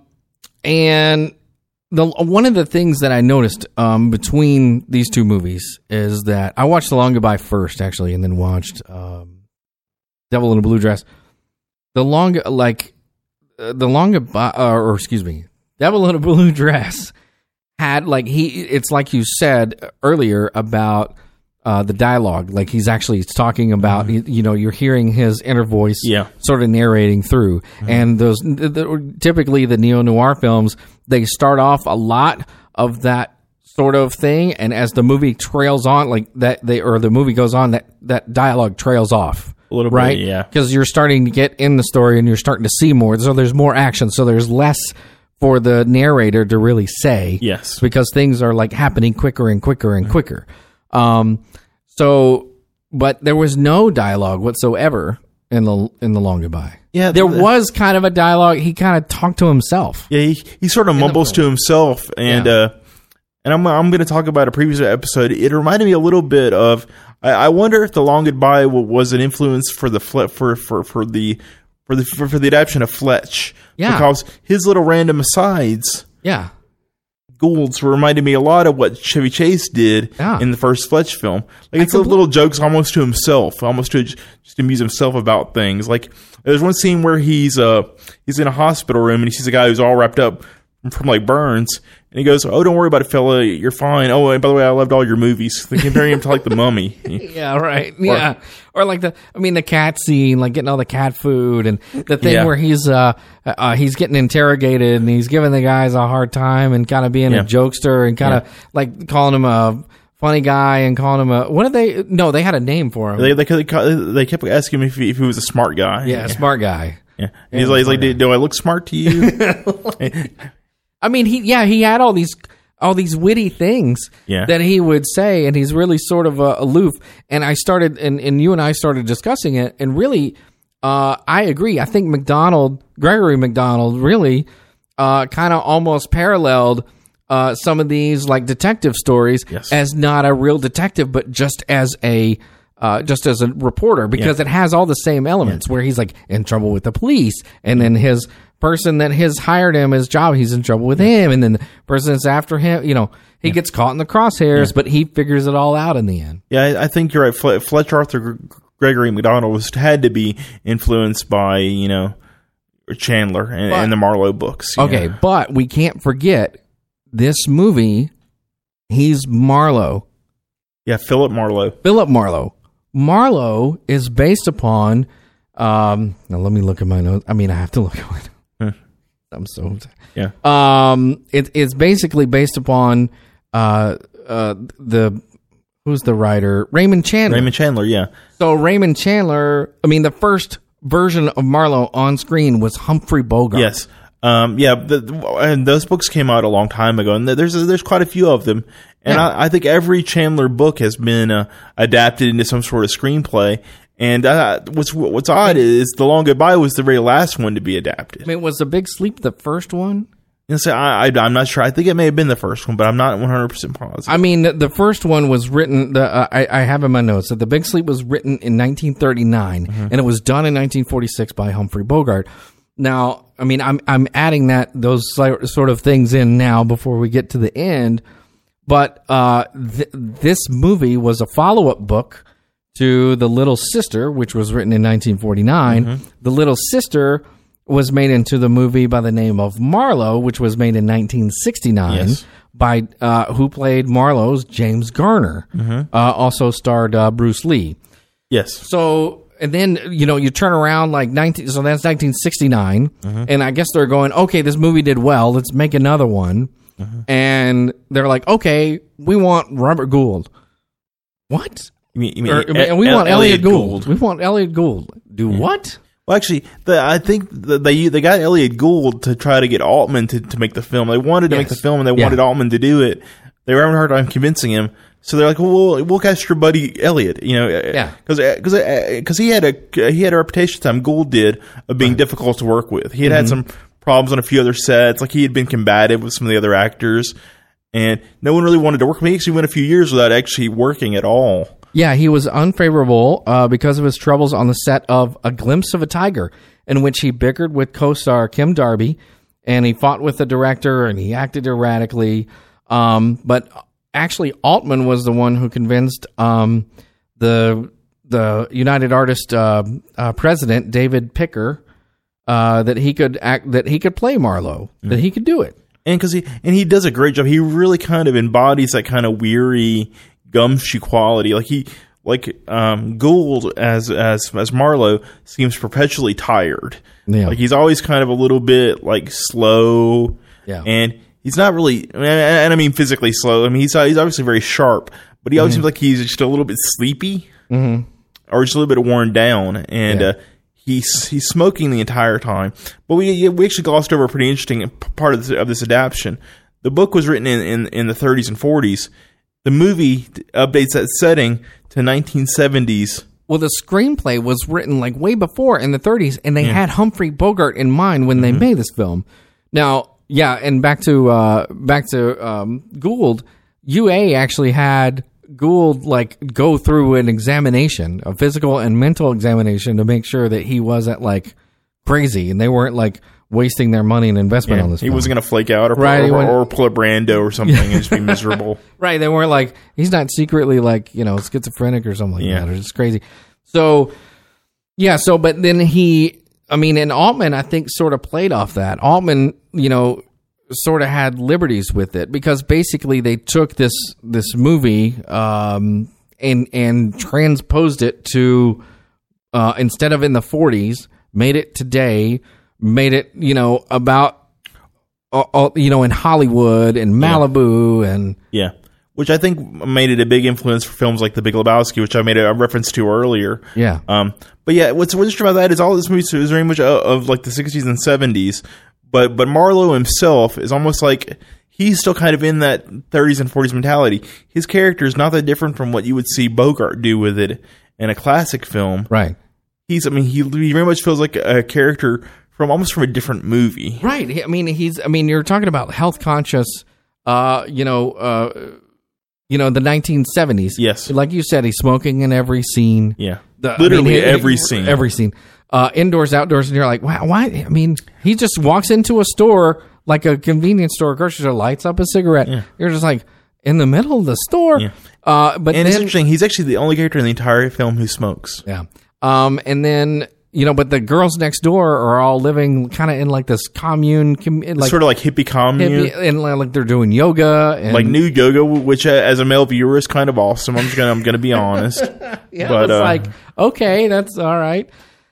Speaker 1: and... The, one of the things that I noticed um, between these two movies is that I watched The Long Goodbye first, actually, and then watched um, Devil in a Blue Dress. The long, like, uh, the Long Goodbye, uh, or excuse me, Devil in a Blue Dress had, like, he, it's like you said earlier about uh, the dialogue. Like, he's actually talking about, mm-hmm. you know, you're hearing his inner voice
Speaker 2: yeah.
Speaker 1: sort of narrating through. Mm-hmm. And those, the, the, typically the neo-noir films, they start off a lot of that sort of thing, and as the movie trails on, like that, they or the movie goes on, that that dialogue trails off
Speaker 2: a little
Speaker 1: right?
Speaker 2: bit, yeah,
Speaker 1: because you're starting to get in the story and you're starting to see more. So there's more action. So there's less for the narrator to really say,
Speaker 2: yes,
Speaker 1: because things are like happening quicker and quicker and quicker. Um, so, but there was no dialogue whatsoever in the in the Long Goodbye.
Speaker 2: Yeah,
Speaker 1: there
Speaker 2: the,
Speaker 1: was kind of a dialogue. He kind of talked to himself.
Speaker 2: Yeah, he, he sort of mumbles to himself, and yeah. uh, and I'm I'm going to talk about a previous episode. It reminded me a little bit of. I, I wonder if The Long Goodbye was an influence for the for for for the for the for, for the adaptation of Fletch.
Speaker 1: Yeah,
Speaker 2: because his little random asides.
Speaker 1: Yeah.
Speaker 2: Goulds reminded me a lot of what Chevy Chase did yeah. in the first Fletch film. Like it's compl- little jokes almost to himself, almost to just amuse himself about things. Like there's one scene where he's uh he's in a hospital room and he sees a guy who's all wrapped up from, from like burns, and he goes, "Oh, don't worry about it, fella. You're fine. Oh, and by the way, I loved all your movies." They comparing him to like the Mummy.
Speaker 1: Yeah, right. Yeah, or, or like the I mean the cat scene, like getting all the cat food, and the thing yeah. where he's uh, uh he's getting interrogated and he's giving the guys a hard time and kind of being yeah. a jokester and kind of yeah. like calling him a funny guy and calling him a what did they? No, they had a name for him.
Speaker 2: They they, they kept asking him if he, if he was a smart guy.
Speaker 1: Yeah,
Speaker 2: yeah.
Speaker 1: a smart guy.
Speaker 2: Yeah, yeah he's like, he's like do, do I look smart to you?
Speaker 1: I mean, he yeah, he had all these all these witty things
Speaker 2: yeah.
Speaker 1: that he would say, and he's really sort of uh, aloof. And I started, and, and you and I started discussing it, and really, uh, I agree. I think McDonald, Gregory McDonald, really uh, kind of almost paralleled uh, some of these like detective stories
Speaker 2: yes.
Speaker 1: as not a real detective, but just as a uh, just as a reporter, because yeah. it has all the same elements. Yeah. Where he's like in trouble with the police, and then his person that has hired him his job, he's in trouble with him, and then the person that's after him, you know, he yeah. gets caught in the crosshairs, yeah. but he figures it all out in the end.
Speaker 2: Yeah, I, I think you're right. Fle- Fletch Arthur Gregory McDonald was had to be influenced by, you know, Chandler and, but, and the Marlowe books.
Speaker 1: Okay, know? But we can't forget this movie. He's Marlowe.
Speaker 2: Yeah, Philip Marlowe.
Speaker 1: Philip Marlowe. Marlowe is based upon. Um, now let me look at my notes. I mean, I have to look at it. I'm so
Speaker 2: yeah.
Speaker 1: Um, it, it's basically based upon uh, uh, the who's the writer Raymond Chandler.
Speaker 2: Raymond Chandler, yeah.
Speaker 1: So Raymond Chandler. I mean, the first version of Marlowe on screen was Humphrey Bogart.
Speaker 2: Yes. Um, yeah. The, and those books came out a long time ago, and there's there's quite a few of them. And yeah. I, I think every Chandler book has been uh, adapted into some sort of screenplay. And uh, what's what's odd is The Long Goodbye was the very last one to be adapted.
Speaker 1: I mean, was The Big Sleep the first one?
Speaker 2: You know, so I, I, I'm not sure. I think it may have been the first one, but I'm not one hundred percent positive.
Speaker 1: I mean, the, the first one was written, the, uh, I, I have in my notes, that The Big Sleep was written in nineteen thirty-nine, mm-hmm. and it was done in nineteen forty-six by Humphrey Bogart. Now, I mean, I'm I'm adding that those sort of things in now before we get to the end, but uh, th- this movie was a follow-up book to The Little Sister, which was written in nineteen forty-nine. Mm-hmm. The Little Sister was made into the movie by the name of Marlowe, which was made in nineteen sixty-nine. Yes. By uh, who played Marlowe's James Garner. Mm-hmm. Uh, also starred uh, Bruce Lee.
Speaker 2: Yes.
Speaker 1: So. And then, you know, you turn around like nineteen, so that's nineteen sixty-nine. Mm-hmm. And I guess they're going, okay, this movie did well. Let's make another one. Mm-hmm. And they're like, okay, we want Robert Gould. What?
Speaker 2: You mean, you mean
Speaker 1: or,
Speaker 2: e-
Speaker 1: we want
Speaker 2: Elliot
Speaker 1: Elliot Gould.
Speaker 2: Gould.
Speaker 1: We want Elliot Gould. Do yeah. what?
Speaker 2: Well, actually, the, I think the, they they got Elliot Gould to try to get Altman to, to make the film. They wanted to yes. make the film, and they yeah. wanted Altman to do it. They were having a hard time convincing him. So they're like, well, we'll, we'll cast your buddy Elliot, you know,
Speaker 1: yeah,
Speaker 2: because because because he had a he had a reputation at the time Gould did of being right. difficult to work with. He had mm-hmm. had some problems on a few other sets, like he had been combative with some of the other actors, and no one really wanted to work with him. He actually went a few years without actually working at all.
Speaker 1: Yeah, he was unfavorable uh, because of his troubles on the set of A Glimpse of a Tiger, in which he bickered with co-star Kim Darby, and he fought with the director, and he acted erratically, um, but. Actually, Altman was the one who convinced um, the the United Artists uh, uh, president David Picker uh, that he could act that he could play Marlowe, mm-hmm. that he could do it,
Speaker 2: and because he and he does a great job. He really kind of embodies that kind of weary, gumshoe quality. Like he like um, Gould as as as Marlowe seems perpetually tired.
Speaker 1: Yeah.
Speaker 2: Like he's always kind of a little bit like slow.
Speaker 1: Yeah,
Speaker 2: and. He's not really, and I mean physically slow. I mean, he's he's obviously very sharp, but he always mm-hmm. seems like he's just a little bit sleepy,
Speaker 1: mm-hmm.
Speaker 2: or just a little bit worn down, and yeah. uh, he's he's smoking the entire time. But we we actually glossed over a pretty interesting part of this, of this adaptation. The book was written in, in, in the thirties and forties. The movie updates that setting to nineteen seventies.
Speaker 1: Well, the screenplay was written like way before in the thirties, and they
Speaker 2: yeah.
Speaker 1: had Humphrey Bogart in mind when
Speaker 2: mm-hmm.
Speaker 1: they made this film. Now. Yeah, and back to uh, back to um, Gould, U A actually had Gould like go through an examination, a physical and mental examination, to make sure that he wasn't like crazy, and they weren't like wasting their money and investment
Speaker 2: yeah,
Speaker 1: on this.
Speaker 2: He
Speaker 1: film.
Speaker 2: wasn't going to flake out or,
Speaker 1: right,
Speaker 2: or, or pull a Brando or something and just be miserable.
Speaker 1: Right, they weren't like he's not secretly like you know schizophrenic or something like
Speaker 2: yeah.
Speaker 1: that, or just crazy. So yeah, so but then he. I mean, and Altman, I think, sort of played off that. Altman, you know, sort of had liberties with it because basically they took this this movie um, and and transposed it to uh, instead of in the forties, made it today, made it you know about uh, uh, you know in Hollywood and Malibu
Speaker 2: yeah.
Speaker 1: and
Speaker 2: yeah. Which I think made it a big influence for films like The Big Lebowski, which I made a reference to earlier.
Speaker 1: Yeah.
Speaker 2: Um. But yeah, what's what's interesting about that is all this movie is very much of, of like the sixties and seventies, but but Marlowe himself is almost like he's still kind of in that thirties and forties mentality. His character is not that different from what you would see Bogart do with it in a classic film.
Speaker 1: Right.
Speaker 2: He's. I mean, he, he very much feels like a character from almost from a different movie.
Speaker 1: Right. I mean, he's. I mean, you're talking about health conscious. Uh. You know. Uh. You know, the nineteen seventies.
Speaker 2: Yes.
Speaker 1: Like you said, he's smoking in every scene.
Speaker 2: Yeah.
Speaker 1: The,
Speaker 2: Literally
Speaker 1: I mean,
Speaker 2: every
Speaker 1: he,
Speaker 2: scene.
Speaker 1: Every scene. Uh, indoors, outdoors, and you're like, wow, why? I mean, he just walks into a store, like a convenience store, grocery store, lights up a cigarette.
Speaker 2: Yeah.
Speaker 1: You're just like, in the middle of the store.
Speaker 2: Yeah.
Speaker 1: Uh, but
Speaker 2: and
Speaker 1: then,
Speaker 2: it's interesting, he's actually the only character in the entire film who smokes.
Speaker 1: Yeah. Um, and then... You know, but the girls next door are all living kind of in like this commune, like
Speaker 2: sort of like hippie commune,
Speaker 1: hippie, and like they're doing yoga, and
Speaker 2: like nude yoga, which uh, as a male viewer is kind of awesome. I'm just gonna, I'm gonna be honest.
Speaker 1: yeah,
Speaker 2: but,
Speaker 1: it's
Speaker 2: uh,
Speaker 1: like okay, that's all right.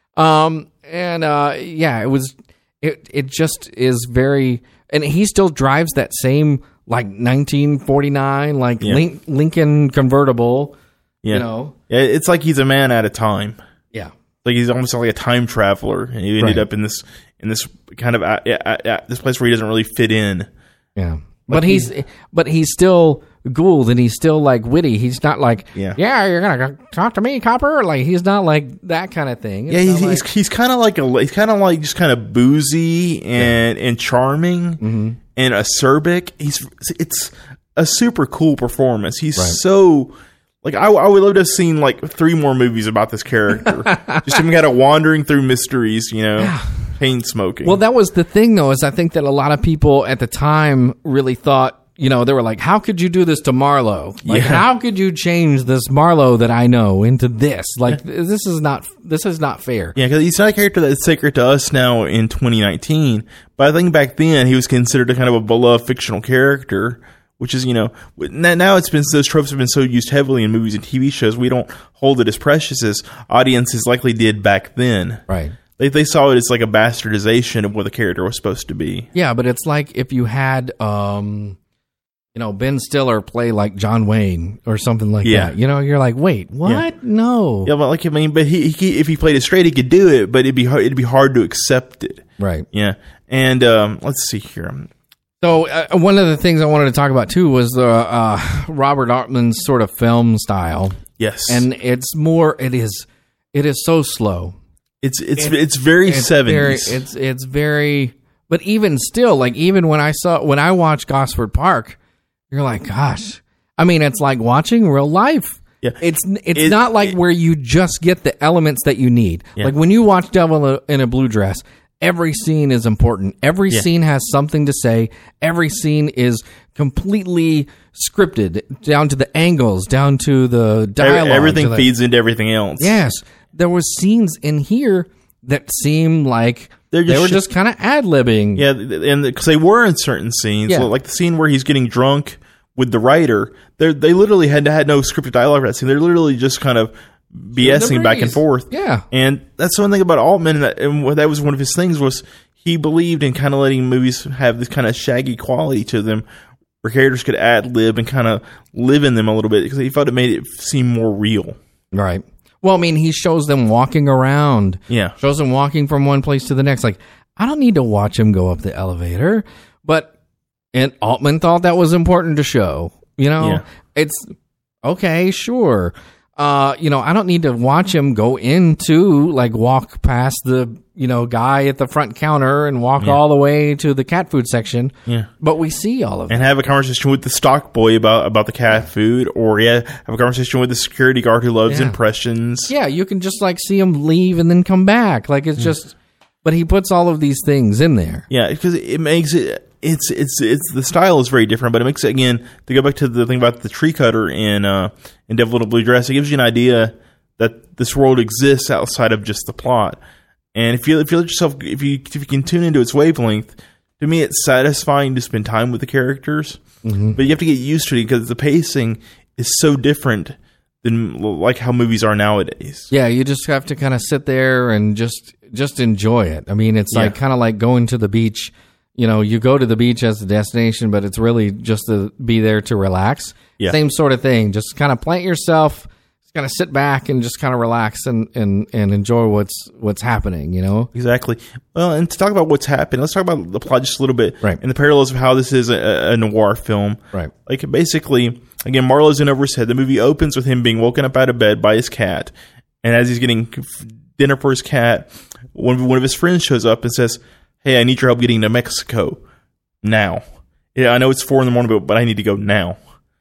Speaker 1: Um, and uh, yeah, it was, it it just is very, and he still drives that same like nineteen forty-nine like
Speaker 2: yeah.
Speaker 1: Lin- Lincoln convertible.
Speaker 2: Yeah,
Speaker 1: you know,
Speaker 2: yeah, it's like he's a man out of time.
Speaker 1: Yeah.
Speaker 2: Like he's almost like a time traveler, and he ended
Speaker 1: right.
Speaker 2: up in this in this kind of uh, uh, uh, this place where he doesn't really fit in.
Speaker 1: Yeah, like but he's he, but he's still Gould, and he's still like witty. He's not like
Speaker 2: yeah,
Speaker 1: yeah you're gonna talk to me, copper. Like he's not like that kind of thing. It's
Speaker 2: yeah, he's
Speaker 1: like,
Speaker 2: he's, he's kind of like a he's kind of like just kind of boozy and yeah. and charming
Speaker 1: mm-hmm.
Speaker 2: and acerbic. He's it's a super cool performance. He's
Speaker 1: right.
Speaker 2: so. Like, I, I would love to have seen, like, three more movies about this character. Just him kind of wandering through mysteries, you know, yeah. chain smoking.
Speaker 1: Well, that was the thing, though, is I think that a lot of people at the time really thought you know, they were like, how could you do this to Marlowe? Like,
Speaker 2: Yeah.
Speaker 1: how could you change this Marlowe that I know into this? Like, this is not, this is not fair.
Speaker 2: Yeah, because he's not a character that's sacred to us now in twenty nineteen. But I think back then he was considered a kind of a beloved fictional character, which is, you know, n- now it's been, those tropes have been so used heavily in movies and T V shows, we don't hold it as precious as audiences likely did back then.
Speaker 1: Right.
Speaker 2: They they saw it as like a bastardization of what the character was supposed to be.
Speaker 1: Yeah, but it's like if you had, um, you know, Ben Stiller play like John Wayne or something like
Speaker 2: Yeah.
Speaker 1: that. You know, you're like, wait, what?
Speaker 2: Yeah.
Speaker 1: No.
Speaker 2: Yeah, but like I mean, but he, he if he played it straight, he could do it, but it'd be hard, it'd be hard to accept it.
Speaker 1: Right.
Speaker 2: Yeah, and um, let's see here.
Speaker 1: So uh, one of the things I wanted to talk about too was the uh, Robert Altman's sort of film style,
Speaker 2: Yes,
Speaker 1: and it's more. It is. It is so slow.
Speaker 2: it's it's
Speaker 1: It-
Speaker 2: it's very
Speaker 1: It's very.
Speaker 2: seventies.
Speaker 1: It's it's very. But even still, like even when I saw when I watched Gosford Park, you're like, gosh. I mean, it's like watching real life.
Speaker 2: Yeah.
Speaker 1: It's it's
Speaker 2: It-
Speaker 1: not like
Speaker 2: it-
Speaker 1: where you just get the elements that you need.
Speaker 2: Yeah.
Speaker 1: Like when you watch Devil in a Blue Dress, every scene is important. Every
Speaker 2: Yeah.
Speaker 1: scene has something to say. Every scene is completely scripted, down to the angles, down to the
Speaker 2: Every-
Speaker 1: dialogue.
Speaker 2: everything
Speaker 1: to the-
Speaker 2: feeds into everything else.
Speaker 1: Yes, there was scenes in here that seemed like
Speaker 2: They're just
Speaker 1: they were
Speaker 2: sh-
Speaker 1: just kind of ad libbing.
Speaker 2: Yeah, th- and because they were in certain scenes,
Speaker 1: Yeah.
Speaker 2: like the scene where he's getting drunk with the writer, they they literally had had no scripted dialogue for that scene. They're literally just kind of BSing back and
Speaker 1: breeze.
Speaker 2: forth.
Speaker 1: Yeah.
Speaker 2: And that's one thing about Altman, and that, and what- that was one of his things, was he believed in kind of letting movies have this kind of shaggy quality to them, where characters could ad lib and kind of live in them a little bit, because he felt it made it seem more real.
Speaker 1: Right. Well, I mean, he shows them walking around.
Speaker 2: Yeah.
Speaker 1: Shows them walking from one place to the next. Like, I don't need to watch him go up the elevator, but and Altman thought that was important to show. You know,
Speaker 2: Yeah.
Speaker 1: it's okay, sure. Uh, you know, I don't need to watch him go into like walk past the you know guy at the front counter and walk
Speaker 2: Yeah.
Speaker 1: all the way to the cat food section.
Speaker 2: Yeah.
Speaker 1: But we see all of that.
Speaker 2: And have a conversation with the stock boy about, about the cat food, or yeah, have a conversation with the security guard who loves
Speaker 1: Yeah.
Speaker 2: impressions.
Speaker 1: Yeah, you can just like see him leave and then come back. Like it's just, but he puts all of these things in there.
Speaker 2: Yeah, because it makes it. It's it's it's the style is very different, but it makes it, again, to go back to the thing about the tree cutter in uh, in Devil in a Blue Dress. It gives you an idea that this world exists outside of just the plot. And if you if you let yourself if you if you can tune into its wavelength, to me it's satisfying to spend time with the characters. Mm-hmm. But you have to get used to it because the pacing is so different than like how movies are nowadays.
Speaker 1: Yeah, you just have to kind of sit there and just just enjoy it. I mean, it's like
Speaker 2: Yeah.
Speaker 1: kind of like going to the beach. You know, you go to the beach as a destination, but it's really just to be there to relax.
Speaker 2: Yeah.
Speaker 1: Same sort of thing. Just kind of plant yourself, just kind of sit back and just kind of relax and, and, and enjoy what's what's happening, you know?
Speaker 2: Exactly. Well, and to talk about what's happened, let's talk about the plot just a little bit,
Speaker 1: Right.
Speaker 2: and the parallels of how this is a, a noir film.
Speaker 1: Right.
Speaker 2: Like basically, again, Marlowe's in over his head. The movie opens with him being woken up out of bed by his cat, and as he's getting dinner for his cat, one one of his friends shows up and says, "Hey, I need your help getting to Mexico now. Yeah, I know it's four in the morning, but, but I need to go now."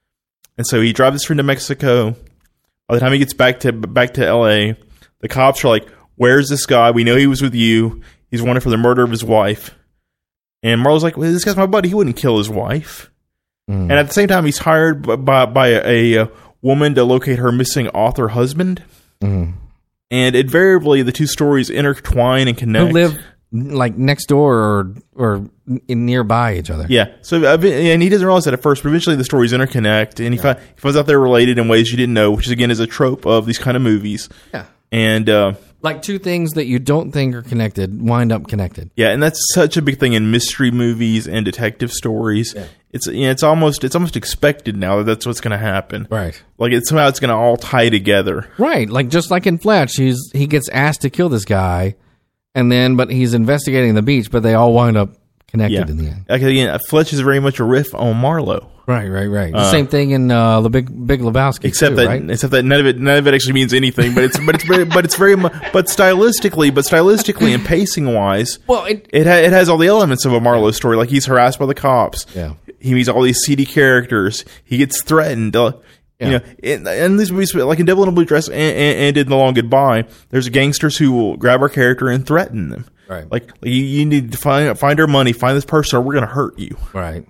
Speaker 2: And so he drives his friend to Mexico. By the time he gets back to back to L A, the cops are like, "Where's this guy? We know he was with you. He's wanted for the murder of his wife." And Marlowe's like, "Well, this guy's my buddy. He wouldn't kill his wife."
Speaker 1: Mm.
Speaker 2: And at the same time, he's hired by by, by a, a woman to locate her missing author husband.
Speaker 1: Mm.
Speaker 2: And invariably, the two stories intertwine and connect.
Speaker 1: Who live like next door or or in nearby each other.
Speaker 2: Yeah. So, uh, and he doesn't realize that at first, but eventually the stories interconnect, and he,
Speaker 1: Yeah.
Speaker 2: fi- he finds out they're related in ways you didn't know, which again is a trope of these kind of movies.
Speaker 1: Yeah.
Speaker 2: And uh,
Speaker 1: Like two things that you don't think are connected wind up connected.
Speaker 2: yeah, and that's such a big thing in mystery movies and detective stories.
Speaker 1: Yeah.
Speaker 2: It's you know, it's almost it's almost expected now that that's what's going to happen.
Speaker 1: Right.
Speaker 2: Like it's somehow it's going to all tie together.
Speaker 1: Right. Like just like in Fletch, he's he gets asked to kill this guy, and then but he's investigating the beach, but they all wind up connected
Speaker 2: Yeah.
Speaker 1: in the end.
Speaker 2: Like again, Fletch is very much a riff on Marlowe.
Speaker 1: Right, right, right. The same thing in uh, the Big Big Lebowski,
Speaker 2: Except
Speaker 1: too,
Speaker 2: that,
Speaker 1: right?
Speaker 2: except that none of it, none of it actually means anything. But it's, but it's very, but it's very, mu- but stylistically, but stylistically and pacing wise,
Speaker 1: Well, it,
Speaker 2: it ha- it has all the elements of a Marlowe story. Like he's harassed by the cops.
Speaker 1: Yeah.
Speaker 2: He meets all these seedy characters. He gets threatened. Uh,
Speaker 1: Yeah.
Speaker 2: You know, in, in these movies, like in Devil in a Blue Dress and, and, and in The Long Goodbye, there's gangsters who will grab our character and threaten them.
Speaker 1: Right.
Speaker 2: Like, like you, you need to find find our money, find this person, or we're going to hurt you.
Speaker 1: right.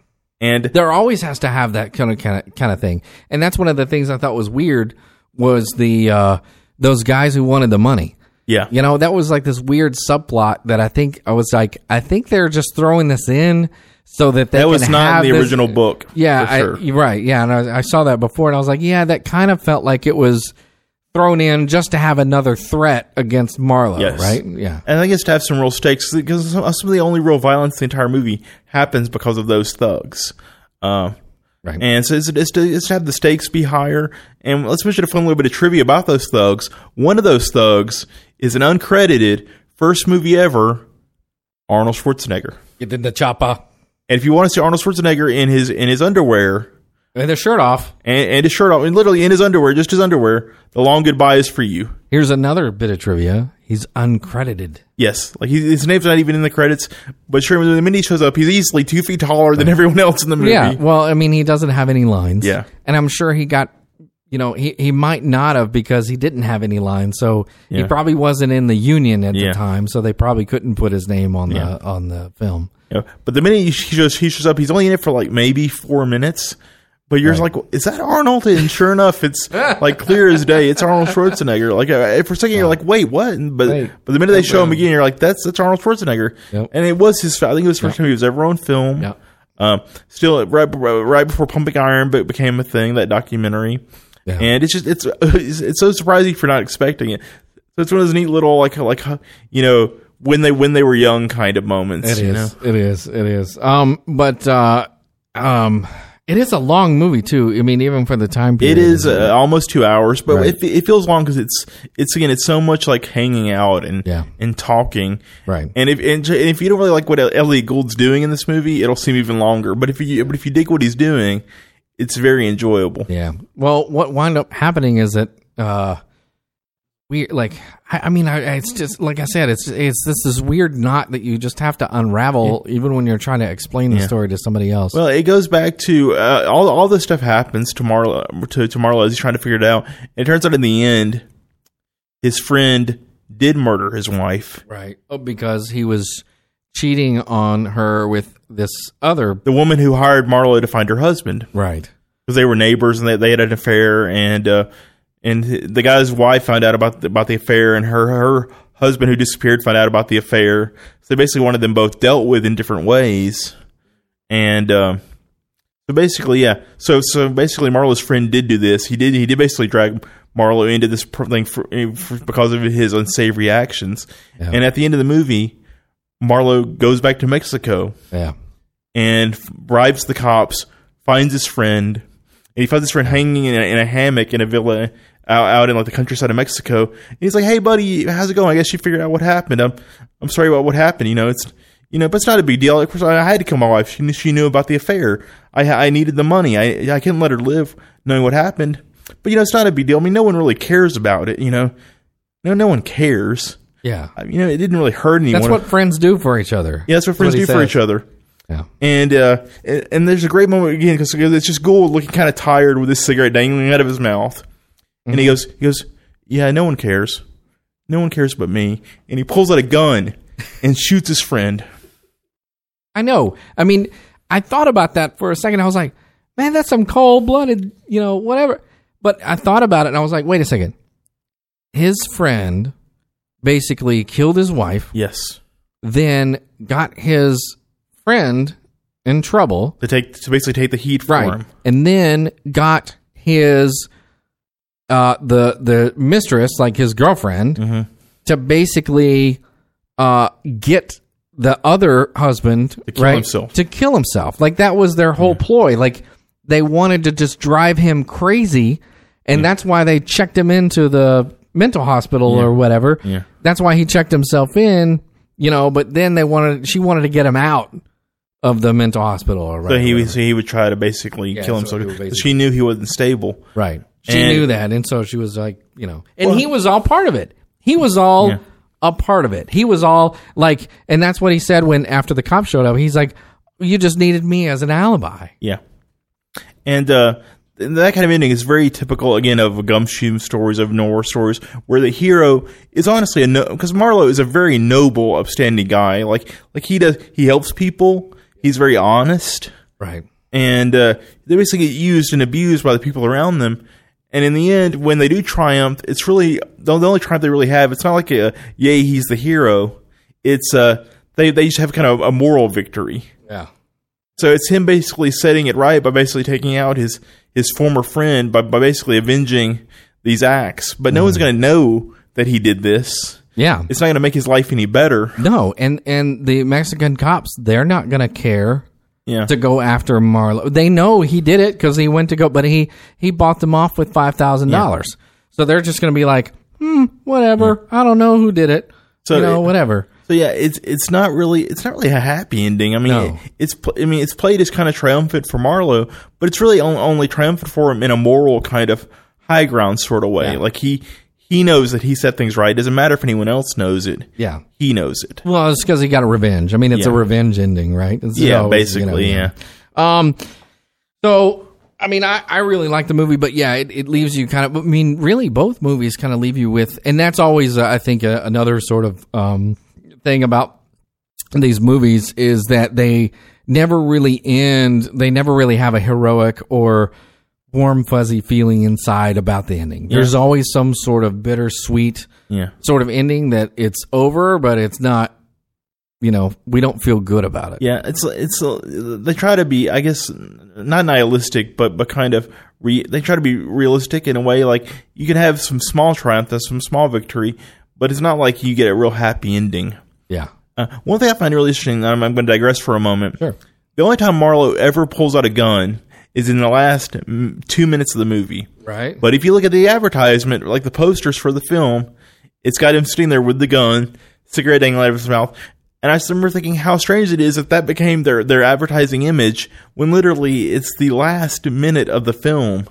Speaker 2: And
Speaker 1: there always has to have that kind of kind of kind of thing, and that's one of the things I thought was weird was the uh, those guys who wanted the money.
Speaker 2: yeah,
Speaker 1: You know, that was like this weird subplot that I think I was like, I think they're just throwing this in so that they
Speaker 2: that
Speaker 1: can
Speaker 2: was not
Speaker 1: have
Speaker 2: in the
Speaker 1: this-
Speaker 2: original book.
Speaker 1: Yeah,
Speaker 2: for
Speaker 1: I,
Speaker 2: sure.
Speaker 1: you're right. Yeah, and I, I saw that before, and I was like, yeah, that kind of felt like it was thrown in just to have another threat against Marlowe,
Speaker 2: Yes.
Speaker 1: right? Yeah,
Speaker 2: And I guess to have some real stakes, because some some of the only real violence in the entire movie happens because of those thugs. Uh,
Speaker 1: right.
Speaker 2: and so it's, it's, to, it's to have the stakes be higher. And let's mention a fun little bit of trivia about those thugs. One of those thugs is an uncredited first movie ever, Arnold Schwarzenegger.
Speaker 1: You did the chopper
Speaker 2: And if you want to see Arnold Schwarzenegger in his in his underwear
Speaker 1: with their shirt off.
Speaker 2: and, and his shirt off, and literally in his underwear, just his underwear, The Long Goodbye is for you.
Speaker 1: Here's another bit of trivia: he's uncredited.
Speaker 2: Yes, like he, his name's not even in the credits, but sure, when the minute he shows up, he's easily two feet taller than everyone else in the movie.
Speaker 1: Yeah, well, I mean, he doesn't have any lines.
Speaker 2: Yeah.
Speaker 1: And I'm sure he got, you know, he, he might not have because he didn't have any lines. So he
Speaker 2: Yeah.
Speaker 1: probably wasn't in the union at
Speaker 2: Yeah.
Speaker 1: the time. So they probably couldn't put his name on
Speaker 2: Yeah.
Speaker 1: the on the film.
Speaker 2: You know, but the minute he shows, he shows up, he's only in it for like maybe four minutes. But you're just like, is that Arnold? And sure enough, it's like clear as day. It's Arnold Schwarzenegger. Like uh, for a second, you're like, wait, what? And- But
Speaker 1: Wait.
Speaker 2: but the minute they show him again, you're like, that's that's Arnold Schwarzenegger.
Speaker 1: Yep.
Speaker 2: And it was his. I think it was the first time he was ever on film.
Speaker 1: Yep.
Speaker 2: Um, still right right before Pumping Iron, but became a thing, that documentary.
Speaker 1: Yeah.
Speaker 2: And it's just it's it's, it's so surprising for not expecting it. So it's one of those neat little like like you know when they when they were young kind of moments.
Speaker 1: It
Speaker 2: you
Speaker 1: is.
Speaker 2: know?
Speaker 1: It is. It is. Um, but uh, um, it is a long movie too. I mean, even for the time period,
Speaker 2: It is uh, almost two hours, but
Speaker 1: Right.
Speaker 2: it, it feels long because it's it's again it's so much like hanging out and
Speaker 1: Yeah.
Speaker 2: and talking.
Speaker 1: Right.
Speaker 2: And if and if you don't really like what Elliot Gould's doing in this movie, it'll seem even longer. But if you but if you dig what he's doing, it's very enjoyable.
Speaker 1: Yeah. Well, what wound up happening is that uh, we like. I, I mean, I, it's just like I said. It's it's this is weird knot that you just have to unravel, even when you're trying to explain the
Speaker 2: Yeah.
Speaker 1: story to somebody else.
Speaker 2: Well, it goes back to uh, all all this stuff happens to Marlo to, to Marlo as he's trying to figure it out. And it turns out in the end, his friend did murder his wife,
Speaker 1: right. Oh, because he was cheating on her with this other.
Speaker 2: the woman who hired Marlo to find her husband,
Speaker 1: Right.
Speaker 2: because they were neighbors and they, they had an affair. And uh, and the guy's wife found out about the, about the affair, and her her husband who disappeared found out about the affair. So they basically wanted them both dealt with in different ways. And uh, so basically, yeah. So so basically, Marlo's friend did do this. He did he did basically drag Marlo into this pr- thing for, for, because of his unsavory actions.
Speaker 1: Yeah.
Speaker 2: And at the end of the movie, Marlo goes back to Mexico
Speaker 1: Yeah.
Speaker 2: and f- bribes the cops, finds his friend, and he finds his friend hanging in a, in a hammock in a villa out, out in like the countryside of Mexico. And he's like, "Hey, buddy, how's it going? I guess you figured out what happened. I'm I'm sorry about what happened. You know, it's you know, but it's not a big deal. Of course, I, I had to kill my wife. She knew, she knew about the affair. I I needed the money. I I couldn't let her live knowing what happened. But you know, it's not a big deal. I mean, no one really cares about it. You know, no no one cares.
Speaker 1: Yeah.
Speaker 2: I mean, you know, it didn't really hurt anyone.
Speaker 1: That's what friends do for each other.
Speaker 2: yeah, that's what friends
Speaker 1: he
Speaker 2: do for
Speaker 1: says.
Speaker 2: each other.
Speaker 1: Yeah.
Speaker 2: And uh, and, and there's a great moment again because it's just Gould looking kind of tired with his cigarette dangling out of his mouth, and he goes, he goes, yeah, no one cares, no one cares but me, and he pulls out a gun and shoots his friend.
Speaker 1: I know. I mean, I thought about that for a second. I was like, man, that's some cold blooded, you know, whatever. But I thought about it and I was like, wait a second. His friend basically killed his wife,
Speaker 2: Yes,
Speaker 1: then got his friend in trouble,
Speaker 2: to take to basically take the heat for
Speaker 1: right?
Speaker 2: him.
Speaker 1: And then got his uh the the mistress, like his girlfriend,
Speaker 2: Mm-hmm.
Speaker 1: to basically uh get the other husband to
Speaker 2: kill himself.
Speaker 1: to kill himself. Like that was their whole ploy. Like they wanted to just drive him crazy, and that's why they checked him into the mental hospital or whatever.
Speaker 2: Yeah.
Speaker 1: That's why he checked himself in, you know, but then they wanted she wanted to get him out of the mental hospital or
Speaker 2: So
Speaker 1: right,
Speaker 2: he
Speaker 1: or
Speaker 2: would so he would try to basically
Speaker 1: Yeah,
Speaker 2: kill
Speaker 1: so
Speaker 2: himself
Speaker 1: he would
Speaker 2: because
Speaker 1: basically-
Speaker 2: she knew he wasn't stable.
Speaker 1: right. She
Speaker 2: And-
Speaker 1: knew that, and so she was like, you know, and
Speaker 2: Well-
Speaker 1: he was all part of it. He was all
Speaker 2: Yeah.
Speaker 1: a part of it. He was all like, and that's what he said when after the cop showed up. He's like, "You just needed me as an alibi."
Speaker 2: Yeah, and uh, that kind of ending is very typical again of Gumshoe stories, of noir stories, where the hero is honestly a no because Marlowe is a very noble, upstanding guy. Like like he does, he helps people. He's very honest.
Speaker 1: Right.
Speaker 2: and uh, they basically get used and abused by the people around them. And in the end, when they do triumph, it's really the only triumph they really have. It's not like a yay, he's the hero. It's uh, they they just have kind of a moral victory.
Speaker 1: Yeah.
Speaker 2: So it's him basically setting it right by basically taking out his his former friend by by basically avenging these acts. But no mm. one's going to know that he did this.
Speaker 1: Yeah.
Speaker 2: It's not going to make his life any better.
Speaker 1: No, and and the Mexican cops, they're not going to care.
Speaker 2: Yeah.
Speaker 1: To go after Marlowe. They know he did it because he went to go, but he, he bought them off with five thousand dollars. Yeah. So they're just going to be like, hmm, whatever. Yeah. I don't know who did it. So, you know, it, whatever.
Speaker 2: So yeah, it's it's not really it's not really a happy ending. I mean,
Speaker 1: no.
Speaker 2: it, it's I mean, it's played as kind of triumphant for Marlowe, but it's really only, only triumphant for him in a moral kind of high ground sort of way. Yeah. Like he he knows that he set things right. It doesn't matter if anyone else knows it.
Speaker 1: Yeah. He
Speaker 2: knows it.
Speaker 1: Well, it's because he got a revenge. I mean, it's
Speaker 2: yeah.
Speaker 1: a revenge ending, right? It's
Speaker 2: yeah,
Speaker 1: always,
Speaker 2: basically,
Speaker 1: you know,
Speaker 2: yeah.
Speaker 1: Um, so, I mean, I, I really like the movie, but yeah, it, it leaves you kind of, I mean, really both movies kind of leave you with, and that's always, uh, I think, uh, another sort of um, thing about these movies is that they never really end, they never really have a heroic or warm, fuzzy feeling inside about the ending. Yeah. There's always some sort of bittersweet
Speaker 2: yeah.
Speaker 1: sort of ending that it's over, but it's not, you know, we don't feel good about it.
Speaker 2: Yeah, it's it's uh, they try to be, I guess, not nihilistic, but but kind of re, they try to be realistic in a way. Like you can have some small triumph, some small victory, but it's not like you get a real happy ending.
Speaker 1: Yeah.
Speaker 2: Uh, one thing I find really interesting, I'm, I'm going to digress for a moment.
Speaker 1: Sure.
Speaker 2: The only time Marlowe ever pulls out a gun is in the last two minutes of the movie.
Speaker 1: Right.
Speaker 2: But if you look at the advertisement, like the posters for the film, it's got him sitting there with the gun, cigarette dangling out of his mouth. And I just remember thinking how strange it is that that became their, their advertising image when literally it's the last minute of the film.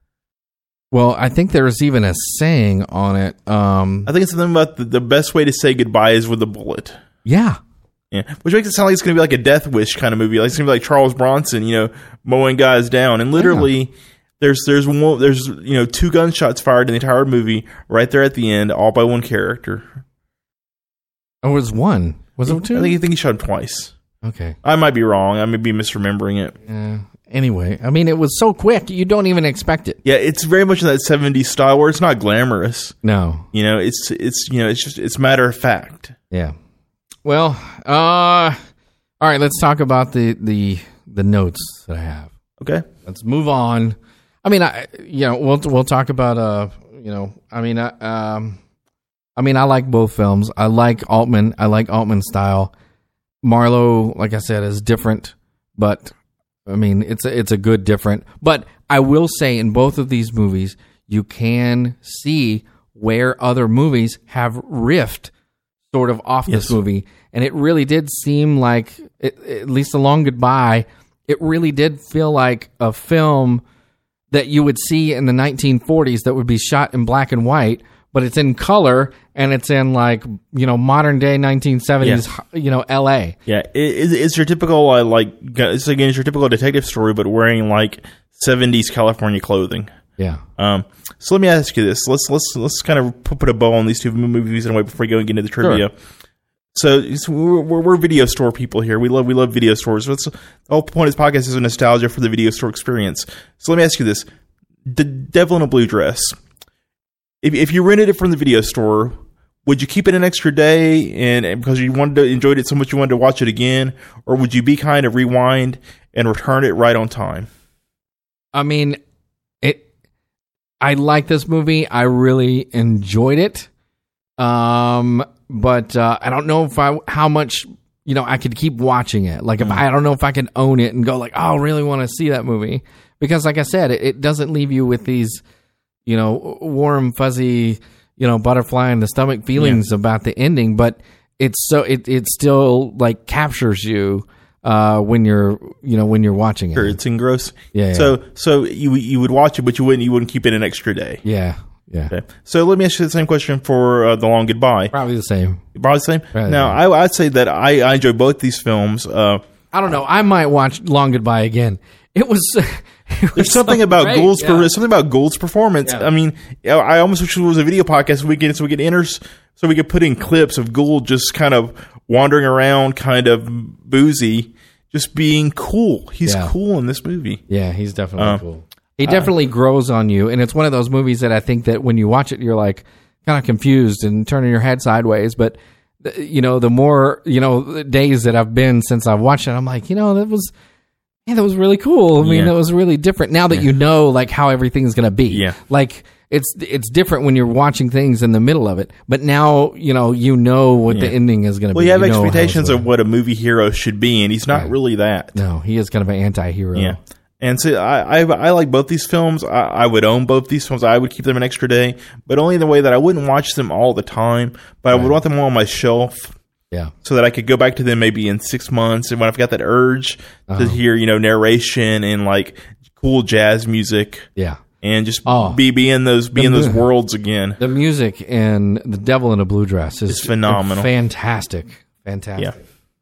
Speaker 1: Well, I think there's even a saying on it. Um,
Speaker 2: I think it's something about the, the best way to say goodbye is with a bullet.
Speaker 1: Yeah.
Speaker 2: Yeah, which makes it sound like it's going to be like a Death Wish kind of movie. Like it's going to be like Charles Bronson, you know, mowing guys down. And literally, yeah. there's there's one, there's you know two gunshots fired in the entire movie right there at the end, all by one character.
Speaker 1: Oh, it was one. Was it two?
Speaker 2: I think, I think he shot him twice.
Speaker 1: Okay.
Speaker 2: I might be wrong. I may be misremembering it.
Speaker 1: Yeah. Anyway, I mean, it was so quick, you don't even expect it.
Speaker 2: Yeah, it's very much in that seventies style where it's not glamorous.
Speaker 1: No.
Speaker 2: You know, it's it's you know, it's just it's matter of fact.
Speaker 1: Yeah. Well, uh, all right. Let's talk about the, the the notes that I have.
Speaker 2: Okay,
Speaker 1: let's move on. I mean, I you know we'll we'll talk about uh you know I mean I, um I mean I like both films. I like Altman. I like Altman's style. Marlowe, like I said, is different, but I mean it's a, it's a good different. But I will say in both of these movies, you can see where other movies have riffed sort of off
Speaker 2: yes.
Speaker 1: this movie, and it really did seem like, it, at least The Long Goodbye, it really did feel like a film that you would see in the nineteen forties that would be shot in black and white, but it's in color, and it's in like, you know, modern day nineteen seventies, yeah. you know, L A.
Speaker 2: Yeah, it, it's your typical, uh, like, it's again, it's your typical detective story, but wearing like seventies California clothing.
Speaker 1: Yeah.
Speaker 2: Um. So let me ask you this. Let's let's let's kind of put a bow on these two movies in a way before we go and get into the trivia. Sure. So, so we're, we're we're video store people here. We love we love video stores. What's the whole point of this podcast is a nostalgia for the video store experience. So let me ask you this: The Devil in a Blue Dress. If if you rented it from the video store, would you keep it an extra day and, and because you wanted to enjoyed it so much you wanted to watch it again, or would you be kind of rewind and return it right on time?
Speaker 1: I mean, it. I like this movie. I really enjoyed it. Um, but uh, I don't know if I how much you know I could keep watching it. Like if mm. I don't know if I can own it and go like, oh, I really want to see that movie because, like I said, it, it doesn't leave you with these, you know, warm, fuzzy, you know, butterfly in the stomach feelings yeah. about the ending. But it's so it it still like captures you. Uh, when you're, you know, when you're watching it,
Speaker 2: sure, it's engrossing.
Speaker 1: Yeah, yeah.
Speaker 2: So, so you you would watch it, but you wouldn't you wouldn't keep it an extra day.
Speaker 1: Yeah, yeah.
Speaker 2: Okay. So let me ask you the same question for uh, The Long Goodbye.
Speaker 1: Probably the same.
Speaker 2: Probably the same.
Speaker 1: Probably
Speaker 2: now,
Speaker 1: the same.
Speaker 2: I, I'd say that I, I enjoy both these films. Uh,
Speaker 1: I don't know. I might watch Long Goodbye again. It was. It was
Speaker 2: there's something
Speaker 1: so
Speaker 2: about
Speaker 1: great.
Speaker 2: Gould's
Speaker 1: yeah.
Speaker 2: something about Gould's performance.
Speaker 1: Yeah.
Speaker 2: I mean, I almost wish it was a video podcast so we could so we could enter so we could put in clips of Gould just kind of wandering around, kind of boozy. just being cool. He's
Speaker 1: Yeah.
Speaker 2: cool in this movie.
Speaker 1: Yeah, he's definitely
Speaker 2: Uh,
Speaker 1: cool. He definitely grows on you, and it's one of those movies that I think that when you watch it, you're like kind of confused and turning your head sideways. But th- you know, the more you know, days that I've been since I've watched it, I'm like, you know, that was, yeah, that was really cool. I mean,
Speaker 2: Yeah.
Speaker 1: that was really different. Now that you know, like how everything's gonna be,
Speaker 2: Yeah.
Speaker 1: like it's it's different when you're watching things in the middle of it. But now you know, you know what the
Speaker 2: Yeah.
Speaker 1: ending is gonna
Speaker 2: Well,
Speaker 1: be.
Speaker 2: you have
Speaker 1: know how it's
Speaker 2: expectations
Speaker 1: gonna-
Speaker 2: of what a movie hero should be, and he's not
Speaker 1: Right.
Speaker 2: really that.
Speaker 1: No, he is kind of an anti-hero.
Speaker 2: Yeah. And so I, I I like both these films. I, I would own both these films. I would keep them an extra day, but only in the way that I wouldn't watch them all the time. But I would want them on my shelf
Speaker 1: yeah.
Speaker 2: so that I could go back to them maybe in six months. And when I've got that urge
Speaker 1: Uh-huh.
Speaker 2: to hear, you know, narration and like cool jazz music
Speaker 1: Yeah.
Speaker 2: and just
Speaker 1: Oh.
Speaker 2: be, be in those, be
Speaker 1: The
Speaker 2: in those
Speaker 1: mo-
Speaker 2: worlds again.
Speaker 1: The music in The Devil in a Blue Dress is
Speaker 2: It's phenomenal.
Speaker 1: Fantastic. Fantastic.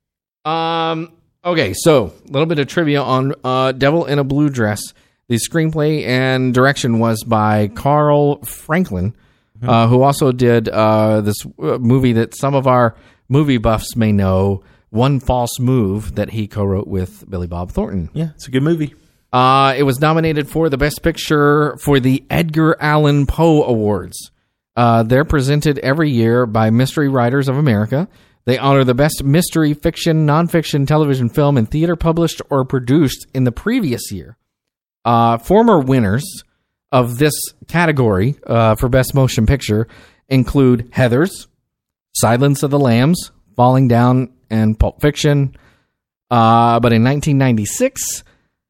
Speaker 2: Yeah.
Speaker 1: Um, okay, so a little bit of trivia on uh, Devil in a Blue Dress. The screenplay and direction was by Carl Franklin, uh, who also did uh, this uh, movie that some of our movie buffs may know, One False Move, that he co-wrote with Billy Bob Thornton.
Speaker 2: Yeah. It's a good movie.
Speaker 1: Uh, it was nominated for the Best Picture for the Edgar Allan Poe Awards. Uh, they're presented every year by Mystery Writers of America. They honor the best mystery, fiction, nonfiction, television, film, and theater published or produced in the previous year. Uh, former winners of this category uh, for Best Motion Picture include Heathers, Silence of the Lambs, Falling Down, and Pulp Fiction. Uh, but in nineteen ninety-six...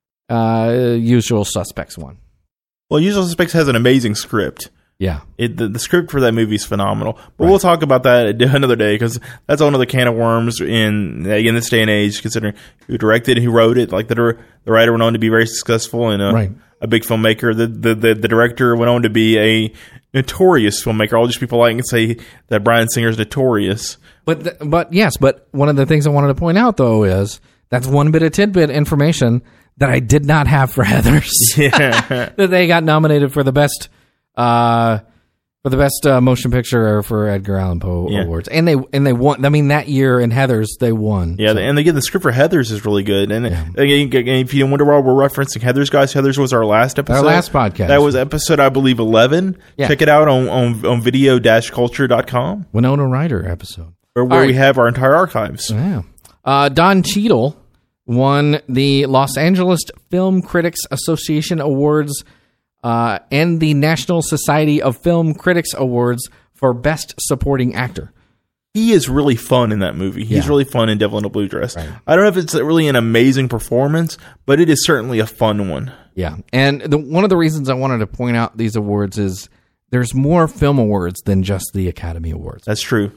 Speaker 1: Uh, Usual Suspects won.
Speaker 2: Well, Usual Suspects has an amazing script.
Speaker 1: Yeah.
Speaker 2: It, the, the script for that movie is phenomenal, but we'll talk about that another day because that's another can of worms in in this day and age. Considering who directed, who wrote it, like the the writer went on to be very successful and a,
Speaker 1: Right.
Speaker 2: a big filmmaker. The, the the the director went on to be a notorious filmmaker. All just people like can say that Bryan Singer's notorious.
Speaker 1: But th- but yes, but one of the things I wanted to point out though is that's one bit of tidbit information that I did not have for Heathers.
Speaker 2: Yeah.
Speaker 1: That they got nominated for the best uh for the best uh, motion picture for Edgar Allan Poe
Speaker 2: Yeah.
Speaker 1: Awards. And they and they won. I mean that year in Heathers they won.
Speaker 2: Yeah, and again, the script for Heathers is really good. And again, if you wonder why we're referencing Heathers, guys, Heathers was our last episode.
Speaker 1: Our last podcast.
Speaker 2: That was episode, I believe, eleven.
Speaker 1: Yeah.
Speaker 2: Check it out on, on, on video dash culture dot com,
Speaker 1: Winona Ryder episode.
Speaker 2: where, where
Speaker 1: All
Speaker 2: we
Speaker 1: right.
Speaker 2: have our entire archives.
Speaker 1: Yeah. Uh, Don Cheadle won the Los Angeles Film Critics Association Awards uh, and the National Society of Film Critics Awards for Best Supporting Actor.
Speaker 2: He is really fun in that movie. He's
Speaker 1: Yeah.
Speaker 2: really fun in Devil in a Blue Dress.
Speaker 1: Right.
Speaker 2: I don't know if it's really an amazing performance, but it is certainly a fun one.
Speaker 1: Yeah. And the, one of the reasons I wanted to point out these awards is there's more film awards than just the Academy Awards.
Speaker 2: That's true.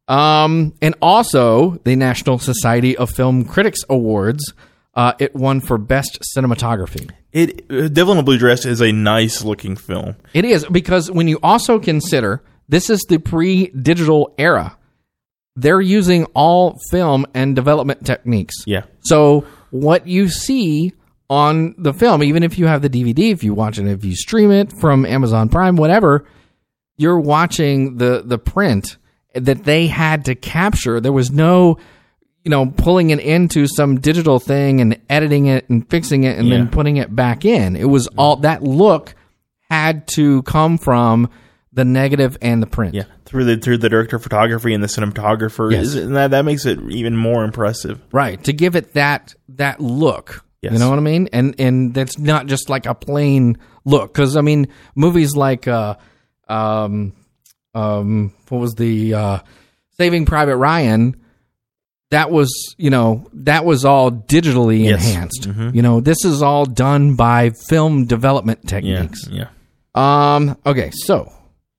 Speaker 1: Um, and also the National Society of Film Critics Awards. Uh, it won for Best Cinematography.
Speaker 2: It uh, Devil in a Blue Dress is a nice looking film.
Speaker 1: It is, because when you also consider this is the pre-digital era, they're using all film and development techniques.
Speaker 2: Yeah.
Speaker 1: So what you see on the film, even if you have the D V D, if you watch it, if you stream it from Amazon Prime, whatever, you're watching the the print that they had to capture. There was no, you know, pulling it into some digital thing and editing it and fixing it and
Speaker 2: Yeah.
Speaker 1: then putting it back in. It was all that look had to come from the negative and the print.
Speaker 2: Yeah. Through the through the director of photography and the cinematographer.
Speaker 1: Yes.
Speaker 2: Is- And that, that makes it even more impressive.
Speaker 1: Right. To give it that that look.
Speaker 2: Yes.
Speaker 1: You know what I mean? And and that's not just like a plain look. Because, I mean, movies like uh um um what was the uh Saving Private Ryan, that was, you know, that was all digitally
Speaker 2: Yes.
Speaker 1: enhanced.
Speaker 2: Mhm.
Speaker 1: You know, this is all done by film development
Speaker 2: Yeah.
Speaker 1: techniques.
Speaker 2: Yeah.
Speaker 1: Um okay, so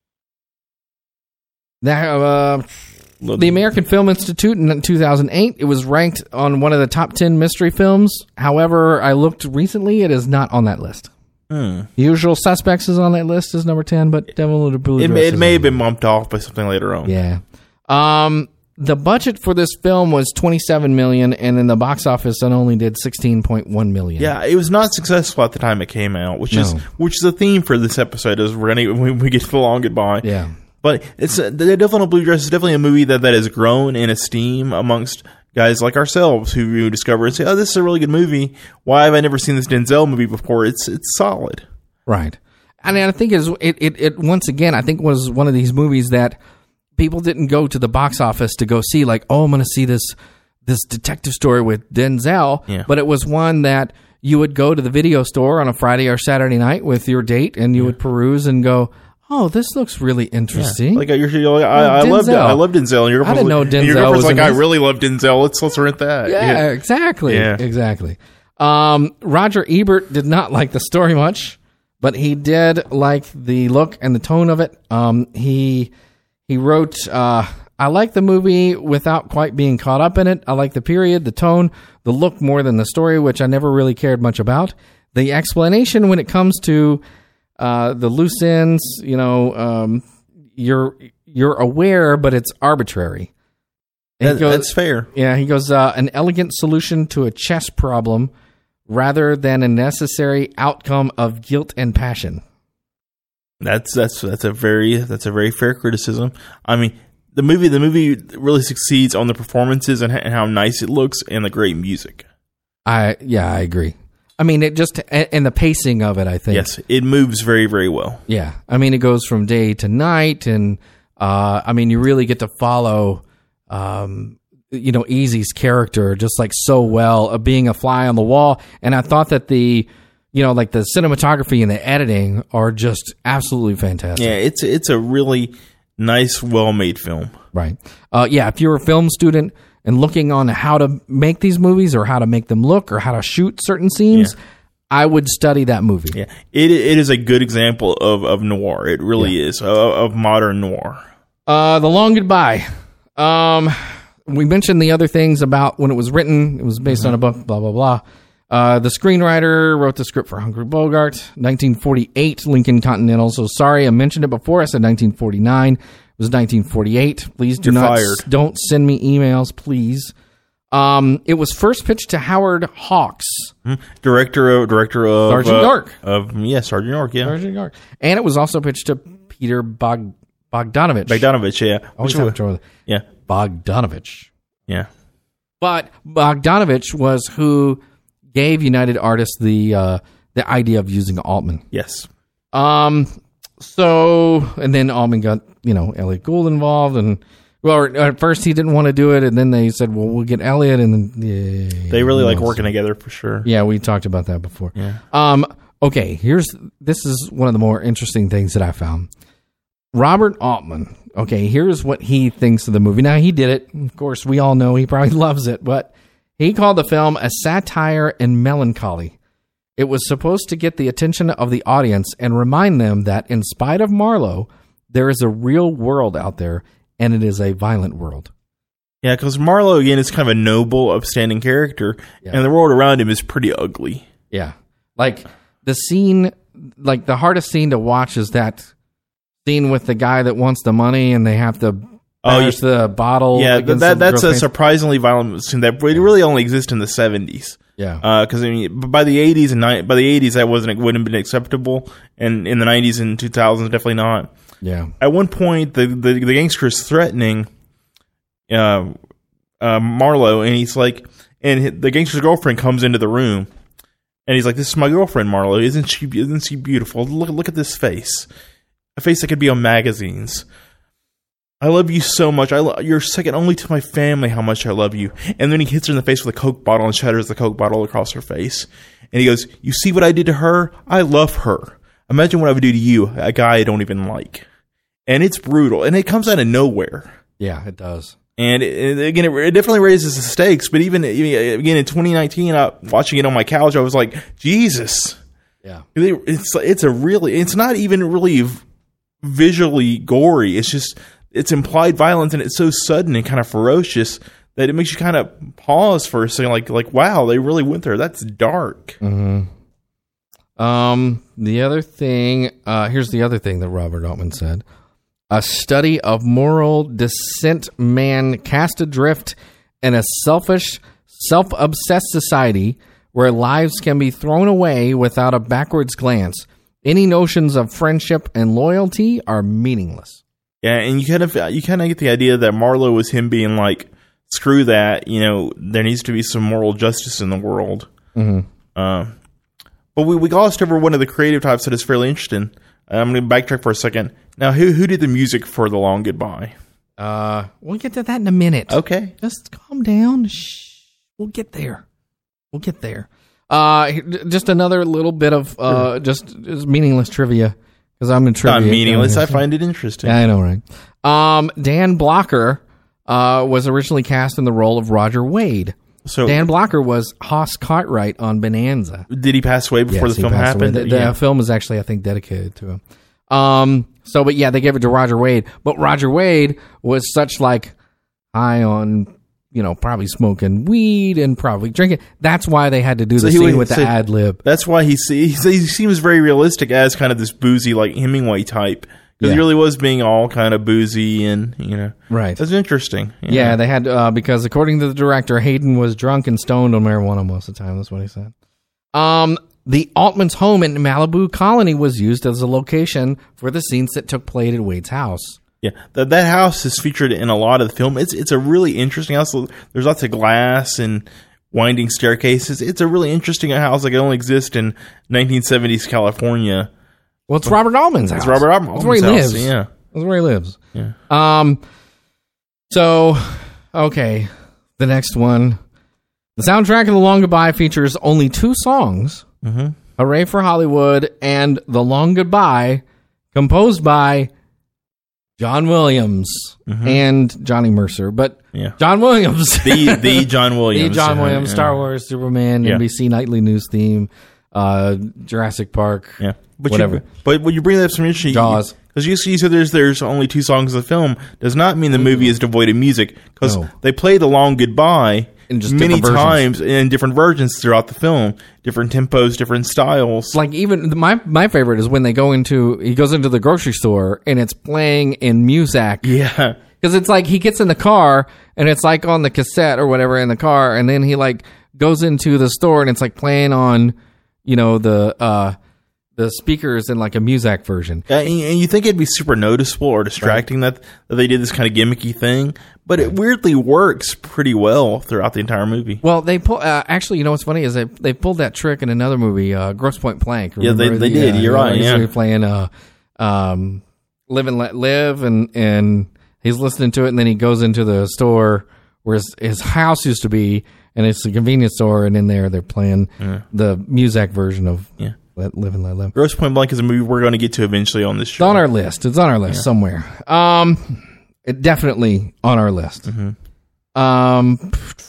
Speaker 1: that uh the American Film Institute in two thousand eight, it was ranked on one of the top ten mystery films. However, I looked recently, it is not on that list.
Speaker 2: Hmm.
Speaker 1: The Usual Suspects is on that list as number ten, but Devil in a Blue
Speaker 2: It,
Speaker 1: Dress
Speaker 2: may, it
Speaker 1: is
Speaker 2: may
Speaker 1: on
Speaker 2: have been bumped off by something later on.
Speaker 1: Yeah. Um, the budget for this film was twenty-seven million dollars, and in the box office it only did sixteen point one million dollars.
Speaker 2: Yeah, it was not successful at the time it came out, which is
Speaker 1: No.
Speaker 2: which is a theme for this episode. Is we're gonna when we get to the long goodbye.
Speaker 1: Yeah.
Speaker 2: But it's uh, the Devil in a Blue Dress is definitely a movie that, that has grown in esteem amongst guys like ourselves who, who discover and say, "Oh, this is a really good movie. Why have I never seen this Denzel movie before?" It's it's solid,
Speaker 1: right? I mean, I think it's, it it it once again, I think was one of these movies that people didn't go to the box office to go see, like, oh, I'm going to see this this detective story with Denzel,
Speaker 2: yeah.
Speaker 1: but it was one that you would go to the video store on a Friday or Saturday night with your date, and you yeah. would peruse and go, "Oh, this looks really interesting."
Speaker 2: Yeah. Like you're, you're like, I, I loved, I loved Denzel. And your
Speaker 1: I didn't know Denzel.
Speaker 2: And your girlfriend's
Speaker 1: was
Speaker 2: like, I really love Denzel. Let's let's rent that.
Speaker 1: Yeah, yeah. exactly, yeah. exactly. Um, Roger Ebert did not like the story much, but he did like the look and the tone of it. Um, he he wrote, uh, "I like the movie without quite being caught up in it. I like the period, the tone, the look more than the story, which I never really cared much about. The explanation when it comes to uh, the loose ends, you know, um, you're you're aware, but it's arbitrary."
Speaker 2: That, goes, that's fair.
Speaker 1: Yeah, he goes, uh, "An elegant solution to a chess problem rather than a necessary outcome of guilt and passion."
Speaker 2: That's that's that's a very that's a very fair criticism. I mean, the movie the movie really succeeds on the performances and, and how nice it looks and the great music.
Speaker 1: I yeah, I agree. I mean, it just and the pacing of it, I think.
Speaker 2: Yes, it moves very very well.
Speaker 1: Yeah, I mean, it goes from day to night, and uh, I mean, you really get to follow, um, you know, Easy's character just like so well of being a fly on the wall. And I thought that the, you know, like the cinematography and the editing are just absolutely fantastic.
Speaker 2: Yeah, it's it's a really nice, well-made film.
Speaker 1: Right. Uh, yeah, if you're a film student and looking on how to make these movies or how to make them look or how to shoot certain scenes, yeah. I would study that movie.
Speaker 2: Yeah, it it is a good example of, of noir. It really yeah. is, of, of modern noir.
Speaker 1: Uh, The Long Goodbye. Um, we mentioned the other things about when it was written. It was based mm-hmm. on a book, blah, blah, blah. Uh, the screenwriter wrote the script for Humphrey Bogart, nineteen forty-eight, Lincoln Continental. So sorry, I mentioned it before. I said nineteen forty-nine. It was nineteen forty-eight. Please do
Speaker 2: You're
Speaker 1: not
Speaker 2: fired.
Speaker 1: don't send me emails, please. Um, it was first pitched to Howard Hawks,
Speaker 2: mm-hmm. director of director of
Speaker 1: Sergeant
Speaker 2: uh,
Speaker 1: York.
Speaker 2: Of yeah, Sergeant York. Yeah,
Speaker 1: Sergeant York. And it was also pitched to Peter Bog, Bogdanovich.
Speaker 2: Bogdanovich, yeah.
Speaker 1: Always have trouble with it.
Speaker 2: Yeah,
Speaker 1: Bogdanovich.
Speaker 2: Yeah,
Speaker 1: but Bogdanovich was who gave United Artists the uh, the idea of using Altman.
Speaker 2: Yes.
Speaker 1: Um. So, and then Altman got, you know, Elliot Gould involved, and well, at first he didn't want to do it, and then they said, "Well, we'll get Elliot," and then yeah,
Speaker 2: they really like working together for sure.
Speaker 1: Yeah, we talked about that before.
Speaker 2: Yeah.
Speaker 1: Um. Okay. Here's this is one of the more interesting things that I found. Robert Altman. Okay. Here's what he thinks of the movie. Now he did it. Of course, we all know he probably loves it, but he called the film a satire and melancholy. It was supposed to get the attention of the audience and remind them that in spite of Marlowe, there is a real world out there, and it is a violent world.
Speaker 2: Yeah, because Marlowe, again, is kind of a noble, upstanding character, yeah. and the world around him is pretty ugly.
Speaker 1: Yeah. Like, the scene, like, the hardest scene to watch is that scene with the guy that wants the money, and they have to
Speaker 2: Oh,
Speaker 1: bash the bottle.
Speaker 2: Yeah, that that's a
Speaker 1: face.
Speaker 2: surprisingly violent scene that really only exists in the seventies.
Speaker 1: Yeah,
Speaker 2: because uh, I mean, by the eighties and ni- by the eighties, that wasn't wouldn't have been acceptable, and in the nineties and two thousands, definitely not.
Speaker 1: Yeah. At
Speaker 2: one point, the the, the gangster is threatening uh, uh, Marlowe, and he's like, and the gangster's girlfriend comes into the room, and he's like, "This is my girlfriend, Marlowe. Isn't she? Isn't she beautiful? Look look at this face, a face that could be on magazines." I love you so much. I lo- you're second only to my family how much I love you. And then he hits her in the face with a Coke bottle and shatters the Coke bottle across her face. And he goes, "You see what I did to her? I love her. Imagine what I would do to you, a guy I don't even like." And it's brutal. And it comes out of nowhere.
Speaker 1: Yeah, it does.
Speaker 2: And it, it, again, it, it definitely raises the stakes. But even again in twenty nineteen, I, watching it on my couch, I was like, Jesus.
Speaker 1: Yeah.
Speaker 2: It's, it's a really, it's not even really visually gory. It's just, it's implied violence, and it's so sudden and kind of ferocious that it makes you kind of pause for a second, like, like, wow, they really went there. That's dark.
Speaker 1: Mm-hmm. Um, the other thing, uh, here's the other thing that Robert Altman said. A study of moral dissent man cast adrift in a selfish, self-obsessed society where lives can be thrown away without a backwards glance. Any notions of friendship and loyalty are meaningless.
Speaker 2: Yeah, and you kind of you kind of get the idea that Marlowe was him being like screw that. You know, there needs to be some moral justice in the world.
Speaker 1: Mm-hmm.
Speaker 2: Uh, but we, we glossed over one of the creative types that is fairly interesting. I'm going to backtrack for a second. Now, who who did the music for The Long Goodbye?
Speaker 1: Uh, we'll get to that in a minute.
Speaker 2: Okay.
Speaker 1: Just calm down. Shh. We'll get there. We'll get there. Uh, just another little bit of uh, just, just meaningless trivia because I'm in trivia.
Speaker 2: Not meaningless. I find it interesting.
Speaker 1: Yeah, I know, right? Um, Dan Blocker uh, was originally cast in the role of Roger Wade.
Speaker 2: So
Speaker 1: Dan Blocker was Hoss Cartwright on Bonanza.
Speaker 2: Did he pass away before
Speaker 1: Yes,
Speaker 2: the
Speaker 1: he
Speaker 2: film
Speaker 1: passed away.
Speaker 2: happened?
Speaker 1: The, the
Speaker 2: Yeah.
Speaker 1: film is actually, I think, dedicated to him. Um, so, but yeah, they gave it to Roger Wade. But Roger Wade was such like high on, you know, probably smoking weed and probably drinking. That's why they had to do
Speaker 2: So
Speaker 1: the
Speaker 2: he
Speaker 1: scene
Speaker 2: would-
Speaker 1: with the
Speaker 2: so
Speaker 1: ad lib.
Speaker 2: That's why he, see, he he seems very realistic as kind of this boozy, like Hemingway type. Because
Speaker 1: Yeah.
Speaker 2: he really was being all kind of boozy and, you know.
Speaker 1: Right.
Speaker 2: That's interesting.
Speaker 1: Yeah, they had, uh, because according to the director, Hayden was drunk and stoned on marijuana most of the time. That's what he said. Um, the Altman's home in Malibu Colony was used as a location for the scenes that took place at Wade's house.
Speaker 2: Yeah, that that house is featured in a lot of the film. It's it's a really interesting house. There's lots of glass and winding staircases. It's a really interesting house that can only exist in nineteen seventies California.
Speaker 1: Well, it's Robert Altman's house.
Speaker 2: It's Robert Altman's
Speaker 1: That's where he
Speaker 2: house,
Speaker 1: lives.
Speaker 2: yeah.
Speaker 1: That's where he lives.
Speaker 2: Yeah.
Speaker 1: Um. So, okay, the next one. The soundtrack of The Long Goodbye features only two songs,
Speaker 2: Mm-hmm.
Speaker 1: Hooray for Hollywood and The Long Goodbye, composed by John Williams
Speaker 2: Mm-hmm.
Speaker 1: and Johnny Mercer. But
Speaker 2: Yeah.
Speaker 1: John Williams.
Speaker 2: The the John
Speaker 1: the
Speaker 2: Williams.
Speaker 1: John
Speaker 2: yeah,
Speaker 1: Williams,
Speaker 2: yeah.
Speaker 1: Star Wars, Superman,
Speaker 2: Yeah.
Speaker 1: N B C Nightly News theme, uh, Jurassic Park.
Speaker 2: Yeah. But
Speaker 1: Whatever.
Speaker 2: You, but when you bring that up some interesting
Speaker 1: Jaws.
Speaker 2: Because you see, so there's there's only two songs of the film does not mean the movie is devoid of music because
Speaker 1: No.
Speaker 2: they play The Long Goodbye
Speaker 1: In just
Speaker 2: many
Speaker 1: different versions.
Speaker 2: times in different versions throughout the film, different tempos, different styles.
Speaker 1: Like even my my favorite is when they go into he goes into the grocery store and it's playing in Muzak.
Speaker 2: Yeah,
Speaker 1: Because it's like he gets in the car and it's like on the cassette or whatever in the car, and then he like goes into the store and it's like playing on, you know, the uh, the speakers in like a Muzak version.
Speaker 2: Uh, and and you think it'd be super noticeable or distracting that, that they did this kind of gimmicky thing, but it weirdly works pretty well throughout the entire movie.
Speaker 1: Well, they pull. Uh, actually, you know what's funny is they they pulled that trick in another movie, uh, Grosse Pointe Blank.
Speaker 2: Yeah, they-
Speaker 1: Remember
Speaker 2: they
Speaker 1: the,
Speaker 2: did.
Speaker 1: uh,
Speaker 2: You're right,
Speaker 1: he's
Speaker 2: yeah.
Speaker 1: playing uh, um, Live and Let Live, and and he's listening to it, and then he goes into the store where his, his house used to be, and it's a convenience store, and in there they're playing the Muzak version of
Speaker 2: Yeah.
Speaker 1: Let Live and Let Live.
Speaker 2: Grosse Pointe Blank is a movie we're going to get to eventually on this
Speaker 1: It's
Speaker 2: show.
Speaker 1: on our list. It's on our list somewhere. Um, it definitely on our list.
Speaker 2: Mm-hmm.
Speaker 1: Um,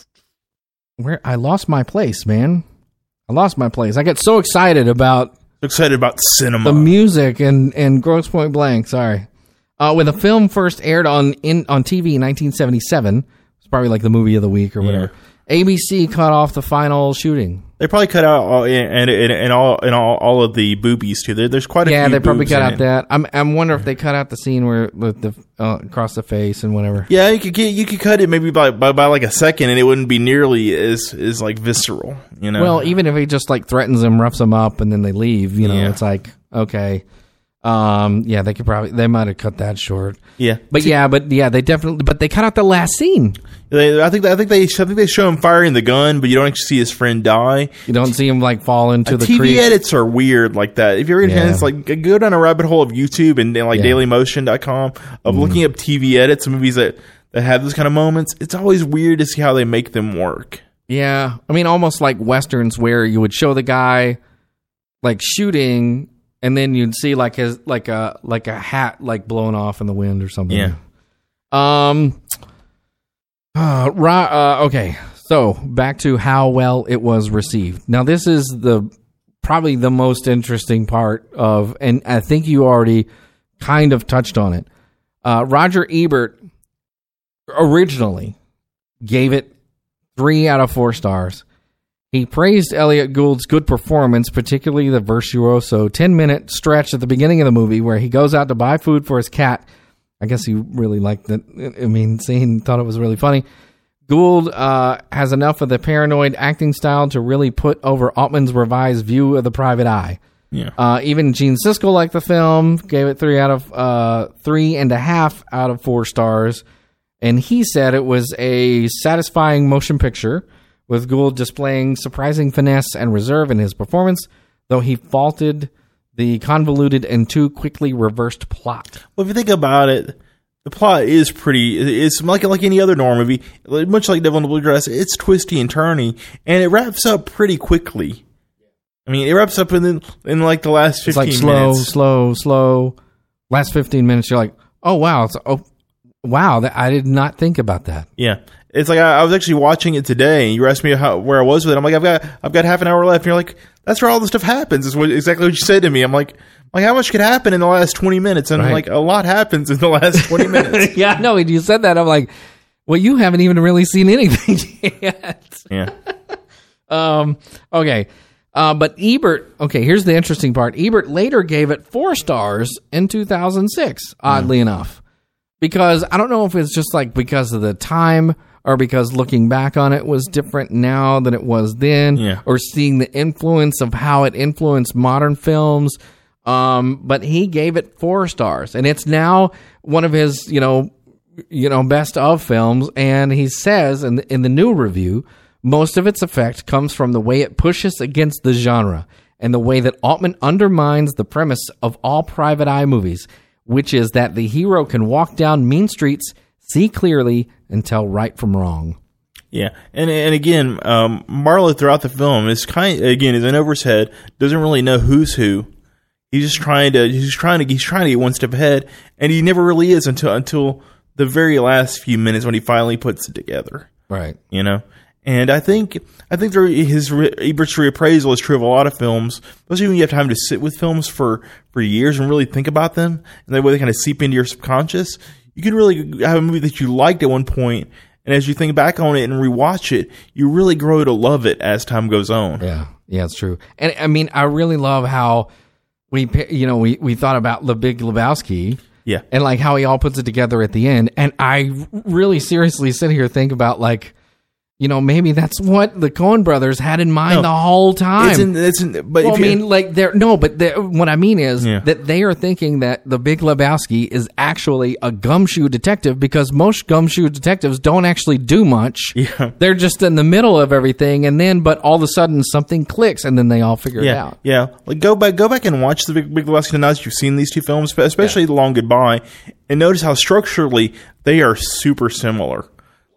Speaker 1: where I lost my place, man. I lost my place. I get so excited about
Speaker 2: Excited about cinema.
Speaker 1: the music and and Grosse Pointe Blank. Sorry. Uh, when the film first aired on in on T V in nineteen seventy-seven, it's probably like the movie of the week or whatever. A B C cut off the final shooting.
Speaker 2: They probably cut out all, and, and, and all and all, all of the boobies too. There, there's quite a
Speaker 1: Yeah,
Speaker 2: few.
Speaker 1: they probably
Speaker 2: boobs
Speaker 1: cut
Speaker 2: in
Speaker 1: out
Speaker 2: it.
Speaker 1: that. I'm I'm wondering if they cut out the scene where with the uh, across the face and whatever.
Speaker 2: Yeah, you could get, you could cut it maybe by, by by like a second, and it wouldn't be nearly as as like visceral. You know.
Speaker 1: Well, even if he just like threatens them, roughs them up, and then they leave, you know,
Speaker 2: Yeah.
Speaker 1: it's like okay, um, yeah, they could probably they might have cut that short.
Speaker 2: yeah,
Speaker 1: But yeah, but yeah, they definitely, but they cut out the last scene.
Speaker 2: they, I think I think they I think they show him firing the gun, but you don't actually see his friend die.
Speaker 1: You don't see him like fall into the
Speaker 2: T V
Speaker 1: creek.
Speaker 2: edits are weird like that. If you're in
Speaker 1: Yeah.
Speaker 2: it's like go down a rabbit hole of YouTube and, and like
Speaker 1: Yeah.
Speaker 2: daily motion dot com of looking up T V edits of movies that, that have those kind of moments. It's always weird to see how they make them work.
Speaker 1: Yeah, I mean, almost like westerns where you would show the guy like shooting, and then you'd see like his like a like a hat like blowing off in the wind or something.
Speaker 2: Yeah.
Speaker 1: Um. Uh, ri- uh, okay, so back to how well it was received. Now, this is the probably the most interesting part of, and I think you already kind of touched on it. Uh, Roger Ebert originally gave it three out of four stars. He praised Elliot Gould's good performance, particularly the virtuoso ten-minute stretch at the beginning of the movie where he goes out to buy food for his cat. I guess he really liked it. I mean, scene, thought it was really funny. Gould uh, has enough of the paranoid acting style to really put over Altman's revised view of the private eye.
Speaker 2: Yeah.
Speaker 1: Uh, even Gene Siskel liked the film, gave it three out of uh, three and a half out of four stars. And he said it was a satisfying motion picture, with Gould displaying surprising finesse and reserve in his performance, though he faulted the convoluted and too quickly reversed plot.
Speaker 2: Well, if you think about it, the plot is pretty. It's like like any other noir movie, much like Devil in the Blue Dress. It's twisty and turny, and it wraps up pretty quickly. I mean, it wraps up in in like the last fifteen
Speaker 1: it's like slow,
Speaker 2: minutes.
Speaker 1: slow, slow. Last fifteen minutes, you're like, oh wow, it's oh wow, that, I did not think about that.
Speaker 2: Yeah, it's like I, I was actually watching it today, and you asked me how where I was with it. I'm like, I've got I've got half an hour left, and you're like, that's where all the stuff happens. Is what exactly what you said to me. I'm like. Like, how much could happen in the last twenty minutes? And,
Speaker 1: right.
Speaker 2: like, a lot happens in the last twenty minutes.
Speaker 1: Yeah, no, when you said that, I'm like, well, you haven't even really seen anything yet.
Speaker 2: Yeah.
Speaker 1: um. Okay. Uh, but Ebert, okay, here's the interesting part. Ebert later gave it four stars in two thousand six, oddly mm. enough. Because I don't know if it's just, like, because of the time or because looking back on it was different now than it was then,
Speaker 2: yeah.
Speaker 1: or seeing the influence of how it influenced modern films. Um, but he gave it four stars, and it's now one of his, you know, you know, best of films. And he says in the, in the new review, most of its effect comes from the way it pushes against the genre and the way that Altman undermines the premise of all Private Eye movies, which is that the hero can walk down mean streets, see clearly, and tell right from wrong.
Speaker 2: Yeah, and and again, um, Marlowe throughout the film is kind again is in over his head, doesn't really know who's who. He's just trying to. He's trying to. He's trying to get one step ahead, and he never really is until until the very last few minutes when he finally puts it together.
Speaker 1: Right.
Speaker 2: You know, and I think I think there, his Ebert's reappraisal is true of a lot of films, especially when you have time to sit with films for, for years and really think about them, and that way they kind of seep into your subconscious. You can really have a movie that you liked at one point, and as you think back on it and rewatch it, you really grow to love it as time goes on.
Speaker 1: Yeah, yeah, it's true. And I mean, I really love how. We, you know, we, we thought about The Big Lebowski,
Speaker 2: yeah,
Speaker 1: and like how he all puts it together at the end. And I really seriously sit here and think about like, you know, maybe that's what the Coen brothers had in mind no, the whole time.
Speaker 2: It's in, it's in, but
Speaker 1: well,
Speaker 2: if
Speaker 1: I mean, like they're no, but they're, what I mean is
Speaker 2: yeah.
Speaker 1: that they are thinking that The Big Lebowski is actually a gumshoe detective, because most gumshoe detectives don't actually do much.
Speaker 2: Yeah.
Speaker 1: They're just in the middle of everything, and then but all of a sudden something clicks, and then they all figure
Speaker 2: yeah,
Speaker 1: it out.
Speaker 2: Yeah, like go back, go back and watch The Big, Big Lebowski now that you've seen these two films, especially yeah. The Long Goodbye, and notice how structurally they are super similar.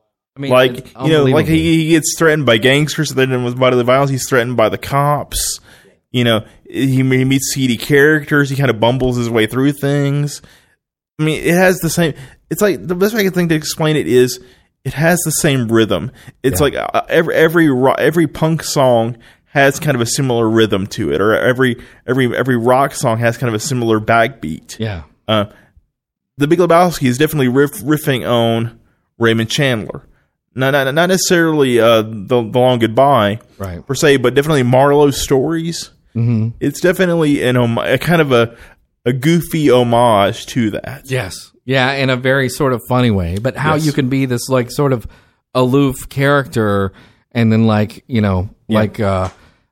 Speaker 2: I mean, like, you know, like he, he gets threatened by gangsters, and then with bodily violence, he's threatened by the cops. You know, he, he meets seedy characters. He kind of bumbles his way through things. I mean, it has the same. It's like the best way I can think to explain it is it has the same rhythm. It's yeah. like uh, every every every punk song has kind of a similar rhythm to it, or every every every rock song has kind of a similar backbeat.
Speaker 1: Yeah.
Speaker 2: Uh, the Big Lebowski is definitely riff, riffing on Raymond Chandler. Not, not, not necessarily uh, the, the Long Goodbye,
Speaker 1: right,
Speaker 2: per se, but definitely Marlowe's stories.
Speaker 1: Mm-hmm.
Speaker 2: It's definitely an om- a kind of a, a goofy homage to that.
Speaker 1: Yes. Yeah, in a very sort of funny way. But how
Speaker 2: yes.
Speaker 1: you can be this like sort of aloof character and then like, you know,
Speaker 2: yeah.
Speaker 1: like uh,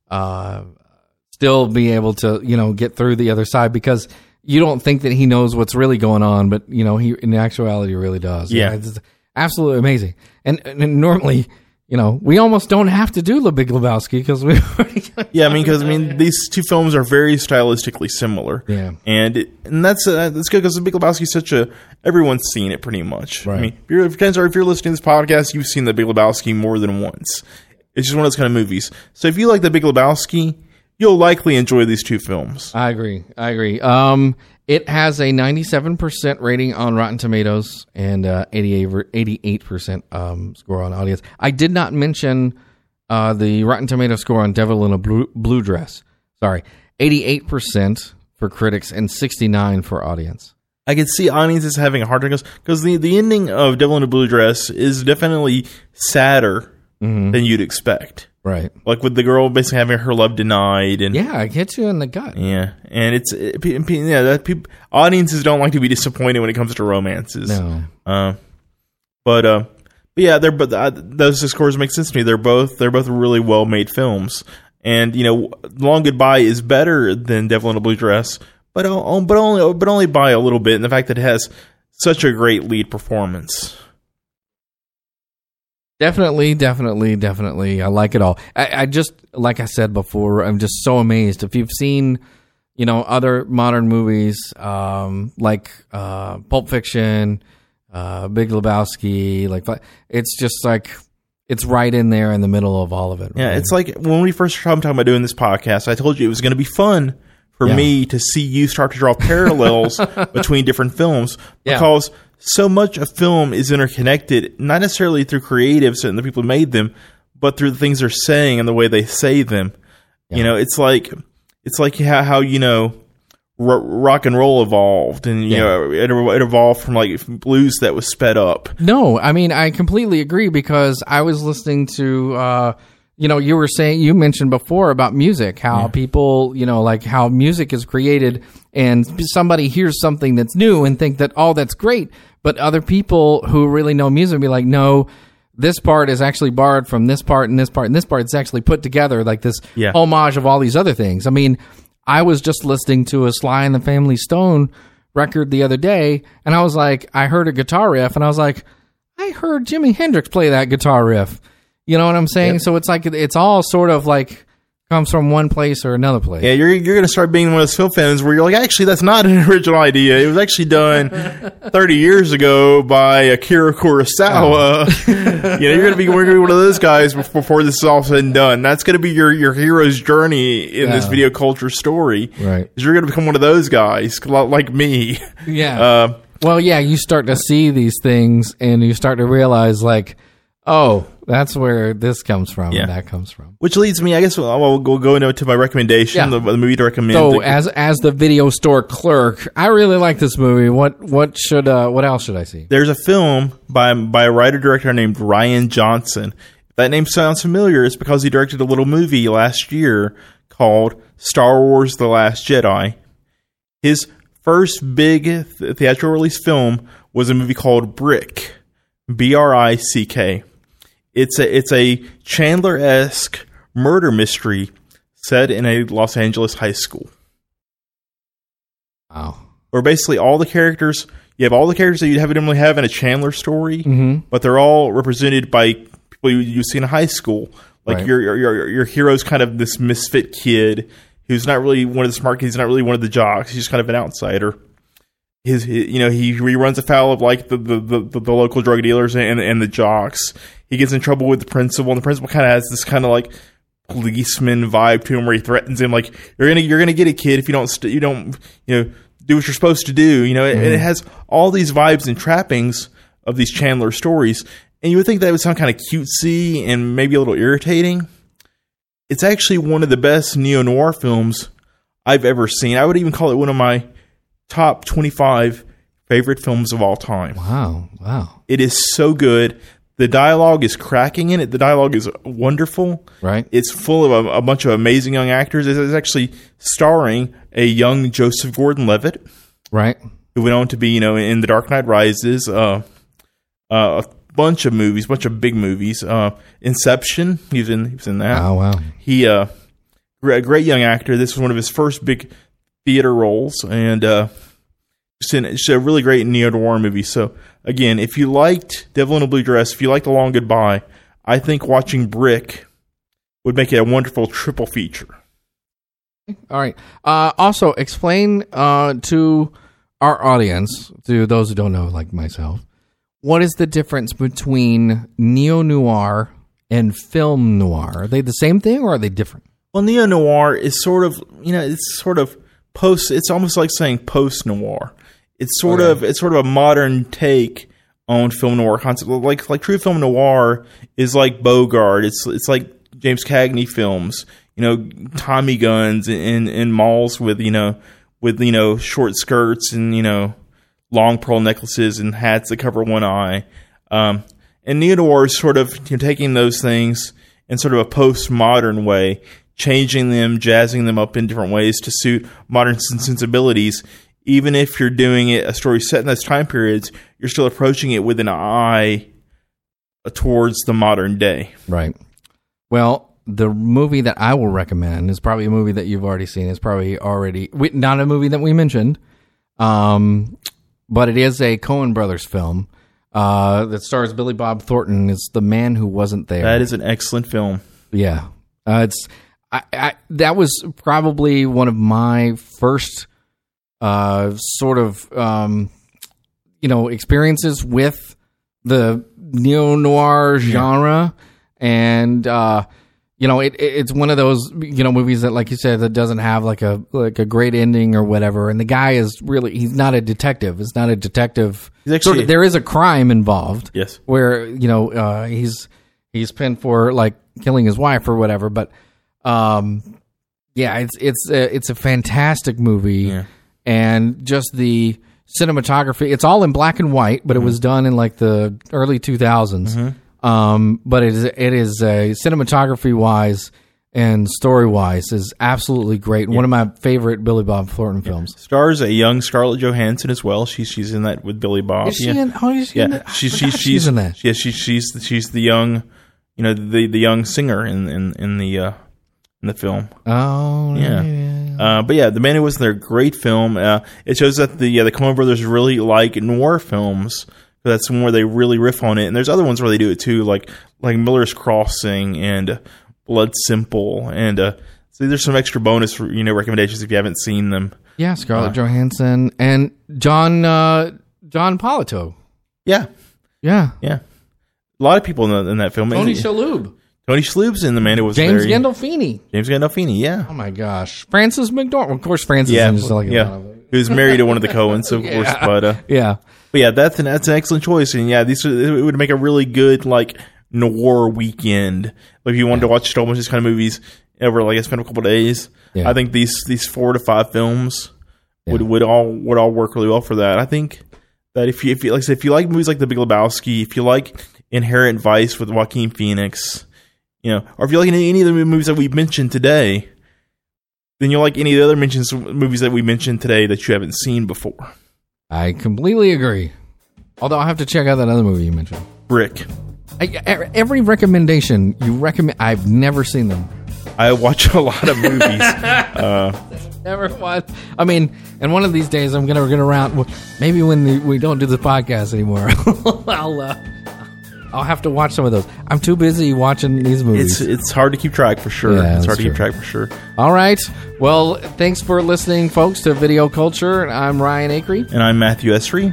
Speaker 1: uh, still be able to, you know, get through the other side, because you don't think that he knows what's really going on, but, you know, he in actuality really does.
Speaker 2: Yeah.
Speaker 1: yeah it's absolutely amazing. And, and normally, you know, we almost don't have to do The Big Lebowski because we already.
Speaker 2: Yeah, I mean, because I mean, these two films are very stylistically similar.
Speaker 1: Yeah,
Speaker 2: and it, and that's uh, that's good because The Big Lebowski is such a everyone's seen it pretty much.
Speaker 1: Right.
Speaker 2: I mean, if you're, if you're if you're listening to this podcast, you've seen The Big Lebowski more than once. It's just one of those kind of movies. So if you like The Big Lebowski, you'll likely enjoy these two films.
Speaker 1: I agree. I agree. Um, it has a ninety-seven percent rating on Rotten Tomatoes and uh, eighty-eight percent um, score on audience. I did not mention uh, the Rotten Tomato score on Devil in a Blue, Blue Dress. Sorry. eighty-eight percent for critics and sixty-nine for audience.
Speaker 2: I could see audiences having a hard time because the, the ending of Devil in a Blue Dress is definitely sadder mm-hmm. than you'd expect.
Speaker 1: Right.
Speaker 2: Like with the girl basically having her love denied. And
Speaker 1: yeah, it hits you in the gut.
Speaker 2: Yeah. And it's, it, yeah, that people, audiences don't like to be disappointed when it comes to romances.
Speaker 1: No.
Speaker 2: Uh, but, uh, but yeah, they're, but uh, those scores make sense to me. They're both, they're both really well made films. And, you know, Long Goodbye is better than Devil in a Blue Dress, but, but only, but only by a little bit. And the fact that it has such a great lead performance.
Speaker 1: Definitely, definitely, definitely. I like it all. I, I just, like I said before, I'm just so amazed. If you've seen, you know, other modern movies um, like uh, Pulp Fiction, uh, Big Lebowski, like it's just like it's right in there in the middle of all of it. Right?
Speaker 2: Yeah, it's like when we first started talking about doing this podcast, I told you it was going to be fun for
Speaker 1: Yeah.
Speaker 2: me to see you start to draw parallels between different films
Speaker 1: Yeah.
Speaker 2: because so much of film is interconnected, not necessarily through creatives and the people who made them, but through the things they're saying and the way they say them.
Speaker 1: Yeah.
Speaker 2: You know, it's like it's like how, how you know r- rock and roll evolved, and you
Speaker 1: Yeah.
Speaker 2: know it, it evolved from like blues that was sped up.
Speaker 1: No, I mean, I completely agree because I was listening to, uh, you know, you were saying, you mentioned before about music, how
Speaker 2: Yeah.
Speaker 1: people, you know, like how music is created and somebody hears something that's new and think that, oh, that's great. But other people who really know music be like, no, this part is actually borrowed from this part and this part and this part. It's actually put together like this
Speaker 2: Yeah.
Speaker 1: homage of all these other things. I mean, I was just listening to a Sly and the Family Stone record the other day, and I was like, I heard a guitar riff, and I was like, I heard Jimi Hendrix play that guitar riff. You know what I'm saying?
Speaker 2: Yep.
Speaker 1: So it's like it's all sort of like comes from one place or another place.
Speaker 2: Yeah, you're you're going to start being one of those film fans where you're like, actually, that's not an original idea. It was actually done thirty years ago by Akira Kurosawa. You know, you're going to be we're going to be one of those guys before, before this is all said and done. That's going to be your, your hero's journey in this
Speaker 1: Yeah.
Speaker 2: video culture story.
Speaker 1: Right.
Speaker 2: Is you're going to become one of those guys, like me.
Speaker 1: Yeah.
Speaker 2: Uh,
Speaker 1: Well, yeah, you start to see these things and you start to realize, like, oh, that's where this comes from
Speaker 2: Yeah.
Speaker 1: and that comes from.
Speaker 2: which leads me, I guess, I'll, I'll go, go into to my recommendation,
Speaker 1: Yeah.
Speaker 2: the, the movie to recommend.
Speaker 1: So,
Speaker 2: The-
Speaker 1: as as the video store clerk, I really like this movie. What what should uh, what else should I see?
Speaker 2: There's a film by by a writer director named Ryan Johnson. If that name sounds familiar, it's because he directed a little movie last year called Star Wars: The Last Jedi. His first big th- theatrical release film was a movie called Brick, B R I C K. It's a it's a Chandler-esque murder mystery set in a Los Angeles high school,
Speaker 1: Wow.
Speaker 2: where basically all the characters, you have all the characters that you'd have normally have in a Chandler story,
Speaker 1: Mm-hmm.
Speaker 2: but they're all represented by people you, you see in high school. Like
Speaker 1: Right.
Speaker 2: your, your your your hero's kind of this misfit kid who's not really one of the smart kids. He's not really one of the jocks. He's just kind of an outsider. His, his you know he, he runs afoul of like the the, the, the local drug dealers and and the jocks. He gets in trouble with the principal, and the principal kind of has this kind of like policeman vibe to him, where he threatens him, like you're gonna you're gonna get a kid if you don't st- you don't you know do what you're supposed to do. You know, mm-hmm. and it has all these vibes and trappings of these Chandler stories, and you would think that would sound kind of cutesy and maybe a little irritating. It's actually one of the best neo-noir films I've ever seen. I would even call it one of my top twenty-five favorite films of all time.
Speaker 1: Wow. Wow.
Speaker 2: It is so good. The dialogue is cracking in it. The dialogue is wonderful.
Speaker 1: Right.
Speaker 2: It's full of a, a bunch of amazing young actors. It's actually starring a young Joseph Gordon-Levitt,
Speaker 1: Right.
Speaker 2: who went on to be, you know, in The Dark Knight Rises, uh, uh, a bunch of movies, bunch of big movies. Uh, Inception, he was in. He was in that.
Speaker 1: Oh, wow.
Speaker 2: He, uh, a great young actor. This was one of his first big theater roles, and uh, just, in, just a really great neo-noir movie. So, again, if you liked Devil in a Blue Dress, if you liked The Long Goodbye, I think watching Brick would make it a wonderful triple feature.
Speaker 1: All right. Uh, also, explain uh, to our audience, to those who don't know, like myself, what is the difference between neo-noir and film noir? Are they the same thing or are they different?
Speaker 2: Well, neo-noir is sort of, you know, it's sort of post, it's almost like saying post-noir. It's sort
Speaker 1: Okay.
Speaker 2: of, it's sort of a modern take on film noir concept. Like, like true film noir is like Bogart. It's, it's like James Cagney films, you know, Tommy guns in, in malls with, you know, with, you know, short skirts and, you know, long pearl necklaces and hats that cover one eye. Um, and neo-noir is sort of, you know, taking those things in sort of a postmodern way, changing them, jazzing them up in different ways to suit modern sensibilities. Even if you're doing it, a story set in those time periods, you're still approaching it with an eye towards the modern day.
Speaker 1: Right. Well, the movie that I will recommend is probably a movie that you've already seen. It's probably already we, not a movie that we mentioned, um, but it is a Coen Brothers film. uh, that stars Billy Bob Thornton. It's The Man Who Wasn't There.
Speaker 2: That is an excellent film.
Speaker 1: Yeah, uh, it's I, I, that was probably one of my first uh, sort of um, you know experiences with the neo noir genre, yeah. and uh, you know it, it's one of those you know movies that, like you said, that doesn't have like a like a great ending or whatever. And the guy is really he's not a detective. It's not a detective.
Speaker 2: He's actually,
Speaker 1: sort of, there is a crime involved.
Speaker 2: Yes,
Speaker 1: where you know uh, he's he's pinned for like killing his wife or whatever. But um, yeah, it's it's a, it's a fantastic movie,
Speaker 2: yeah.
Speaker 1: and just the cinematography. It's all in black and white, but mm-hmm. it was done in like the early two thousands.
Speaker 2: Mm-hmm.
Speaker 1: Um, but it is it is uh, cinematography wise and story wise is absolutely great. Yeah. One of my favorite Billy Bob Thornton yeah. films.
Speaker 2: Stars a young Scarlett Johansson as well. She's she's in that with Billy Bob.
Speaker 1: Is she
Speaker 2: yeah.
Speaker 1: in? Oh, is she
Speaker 2: yeah.
Speaker 1: in that?
Speaker 2: She's
Speaker 1: I
Speaker 2: she's
Speaker 1: she's,
Speaker 2: she's
Speaker 1: in that.
Speaker 2: Yeah, she's she's she's the young, you know, the the young singer in in in the uh, in the film.
Speaker 1: Oh
Speaker 2: yeah.
Speaker 1: yeah.
Speaker 2: Uh, but yeah, The Man Who Wasn't There, great film. Uh, it shows that the yeah, the Coen brothers really like noir films. That's one where they really riff on it, and there's other ones where they do it too, like like Miller's Crossing and Blood Simple, and uh, so there's some extra bonus you know recommendations if you haven't seen them.
Speaker 1: Yeah, Scarlett uh, Johansson and John uh, John Polito.
Speaker 2: Yeah,
Speaker 1: yeah,
Speaker 2: yeah. A lot of people in, the, in that film.
Speaker 1: Tony Shalhoub.
Speaker 2: Tony Shalhoub's in The Man Who Was
Speaker 1: James
Speaker 2: There.
Speaker 1: Gandolfini.
Speaker 2: James Gandolfini, yeah.
Speaker 1: Oh my gosh, Francis McDormand. Of course, Francis.
Speaker 2: Yeah,
Speaker 1: is like
Speaker 2: yeah. Who's married to one of the Coens, of
Speaker 1: yeah.
Speaker 2: course. But uh,
Speaker 1: yeah.
Speaker 2: But yeah, that's an that's an excellent choice, and yeah, these it would make a really good like noir weekend. Like if you wanted yeah. to watch a whole bunch of these kind of movies over like I spent a couple of days, yeah. I think these these four to five films yeah. would would all would all work really well for that. I think that if you if you like I said, if you like movies like The Big Lebowski, if you like Inherent Vice with Joaquin Phoenix, you know, or if you like any, any of the movies that we mentioned today, then you'll like any of the other mentions movies that we mentioned today that you haven't seen before.
Speaker 1: I completely agree. Although I have to check out that other movie you mentioned.
Speaker 2: Brick.
Speaker 1: I, every recommendation you recommend, I've never seen them.
Speaker 2: I watch a lot of movies. uh,
Speaker 1: never watched. I mean, and one of these days I'm gonna get around. Maybe when the, we don't do the podcast anymore, I'll uh, I'll have to watch some of those. I'm too busy watching these movies.
Speaker 2: It's it's hard to keep track for sure.
Speaker 1: Yeah,
Speaker 2: it's hard to
Speaker 1: true.
Speaker 2: keep track for sure.
Speaker 1: All right. Well, thanks for listening, folks, to Video Culture. I'm Ryan Acree.
Speaker 2: And I'm Matthew Esri.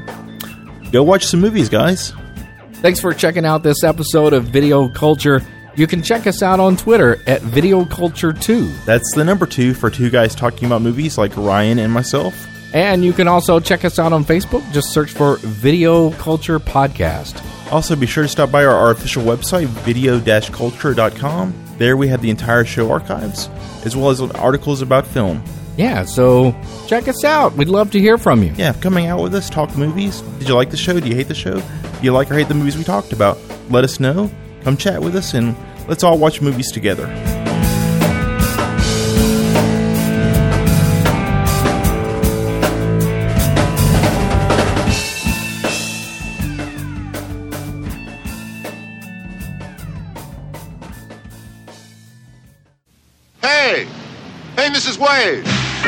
Speaker 2: Go watch some movies, guys.
Speaker 1: Thanks for checking out this episode of Video Culture. You can check us out on Twitter at Video Culture two.
Speaker 2: That's the number two for two guys talking about movies like Ryan and myself.
Speaker 1: And you can also check us out on Facebook. Just search for Video Culture Podcast.
Speaker 2: Also, be sure to stop by our, our official website, video dash culture dot com. There we have the entire show archives, as well as articles about film.
Speaker 1: Yeah, so check us out. We'd love to hear from you.
Speaker 2: Yeah, coming out with us, talk movies. Did you like the show? Do you hate the show? Do you like or hate the movies we talked about? Let us know. Come chat with us, and let's all watch movies together.
Speaker 4: Hey! Hey, Missus Wade!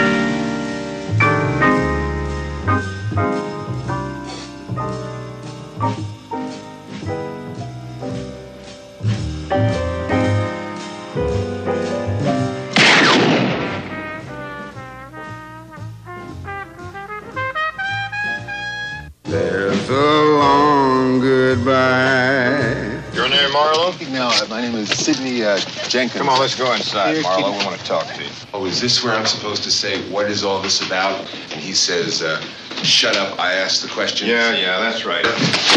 Speaker 5: There's a long goodbye.
Speaker 4: Your name, Marlowe?
Speaker 6: No, my name is Sidney uh, Jenkins.
Speaker 4: Come on, let's go inside,
Speaker 6: Here,
Speaker 4: Marlowe.
Speaker 6: kid-
Speaker 4: We want to talk to you.
Speaker 7: Oh, is this where I'm supposed to say, what is all this about? And he says, uh, shut up, I asked the question.
Speaker 4: Yeah, yeah, that's right.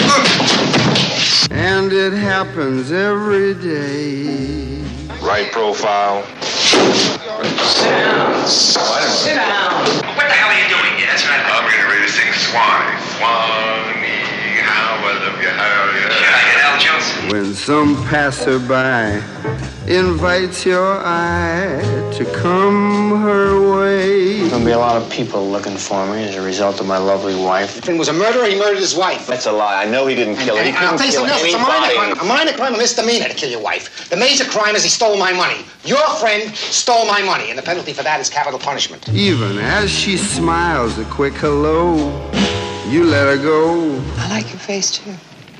Speaker 5: And it happens every day.
Speaker 4: Right profile.
Speaker 7: Sit down.
Speaker 8: Sit down. What the hell are you doing here? That's what
Speaker 4: I'm going to read this thing, Swanee. Swanee, how I love you, how you
Speaker 8: Should I get Al Jolson?
Speaker 5: When some passerby invites your eye to come her way.
Speaker 9: There'll be a lot of people looking for me as a result of my lovely wife.
Speaker 10: If it was a murderer, he murdered his wife.
Speaker 9: That's a lie. I know he didn't kill her. He
Speaker 10: And I'll
Speaker 9: couldn't
Speaker 10: tell you
Speaker 9: kill
Speaker 10: something else. It's a minor
Speaker 9: anybody.
Speaker 10: crime. A minor crime, a misdemeanor to kill your wife. The major crime is he stole my money. Your friend stole my money, and the penalty for that is capital punishment.
Speaker 5: Even as she smiles a quick hello, you let her go.
Speaker 11: I like your face, too.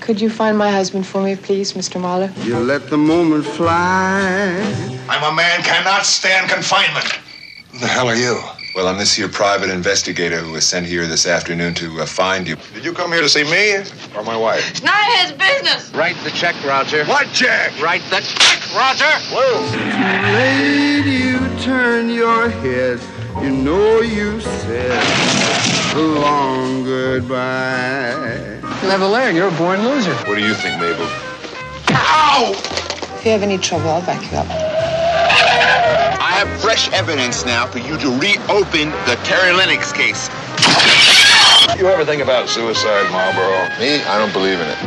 Speaker 11: Could you find my husband for me, please, Mister Mahler?
Speaker 5: You let the moment fly.
Speaker 12: I'm a man cannot stand confinement.
Speaker 7: Who the hell are you? Well, I'm this here private investigator who was sent here this afternoon to uh, find you.
Speaker 12: Did you come here to see me or my wife?
Speaker 13: It's none of his business.
Speaker 14: Write the check, Roger.
Speaker 12: What check?
Speaker 14: Write the check, Roger.
Speaker 12: Whoa.
Speaker 5: Lady, you turn your head. You know you said a long goodbye.
Speaker 11: You'll never learn. You're a born loser.
Speaker 7: What do you think, Mabel?
Speaker 12: Ow!
Speaker 11: If you have any trouble, I'll back you up.
Speaker 6: I have fresh evidence now for you to reopen the Terry Lennox case.
Speaker 12: You ever think about suicide, Marlboro?
Speaker 7: Me? I don't believe in it.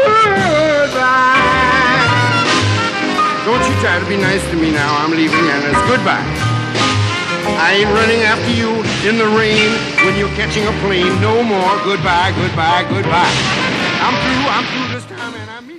Speaker 5: Goodbye. Don't you try to be nice to me now. I'm leaving, and it's goodbye. I ain't running after you in the rain when you're catching a plane. No more. Goodbye, goodbye, goodbye. I'm through, I'm through this time, and I mean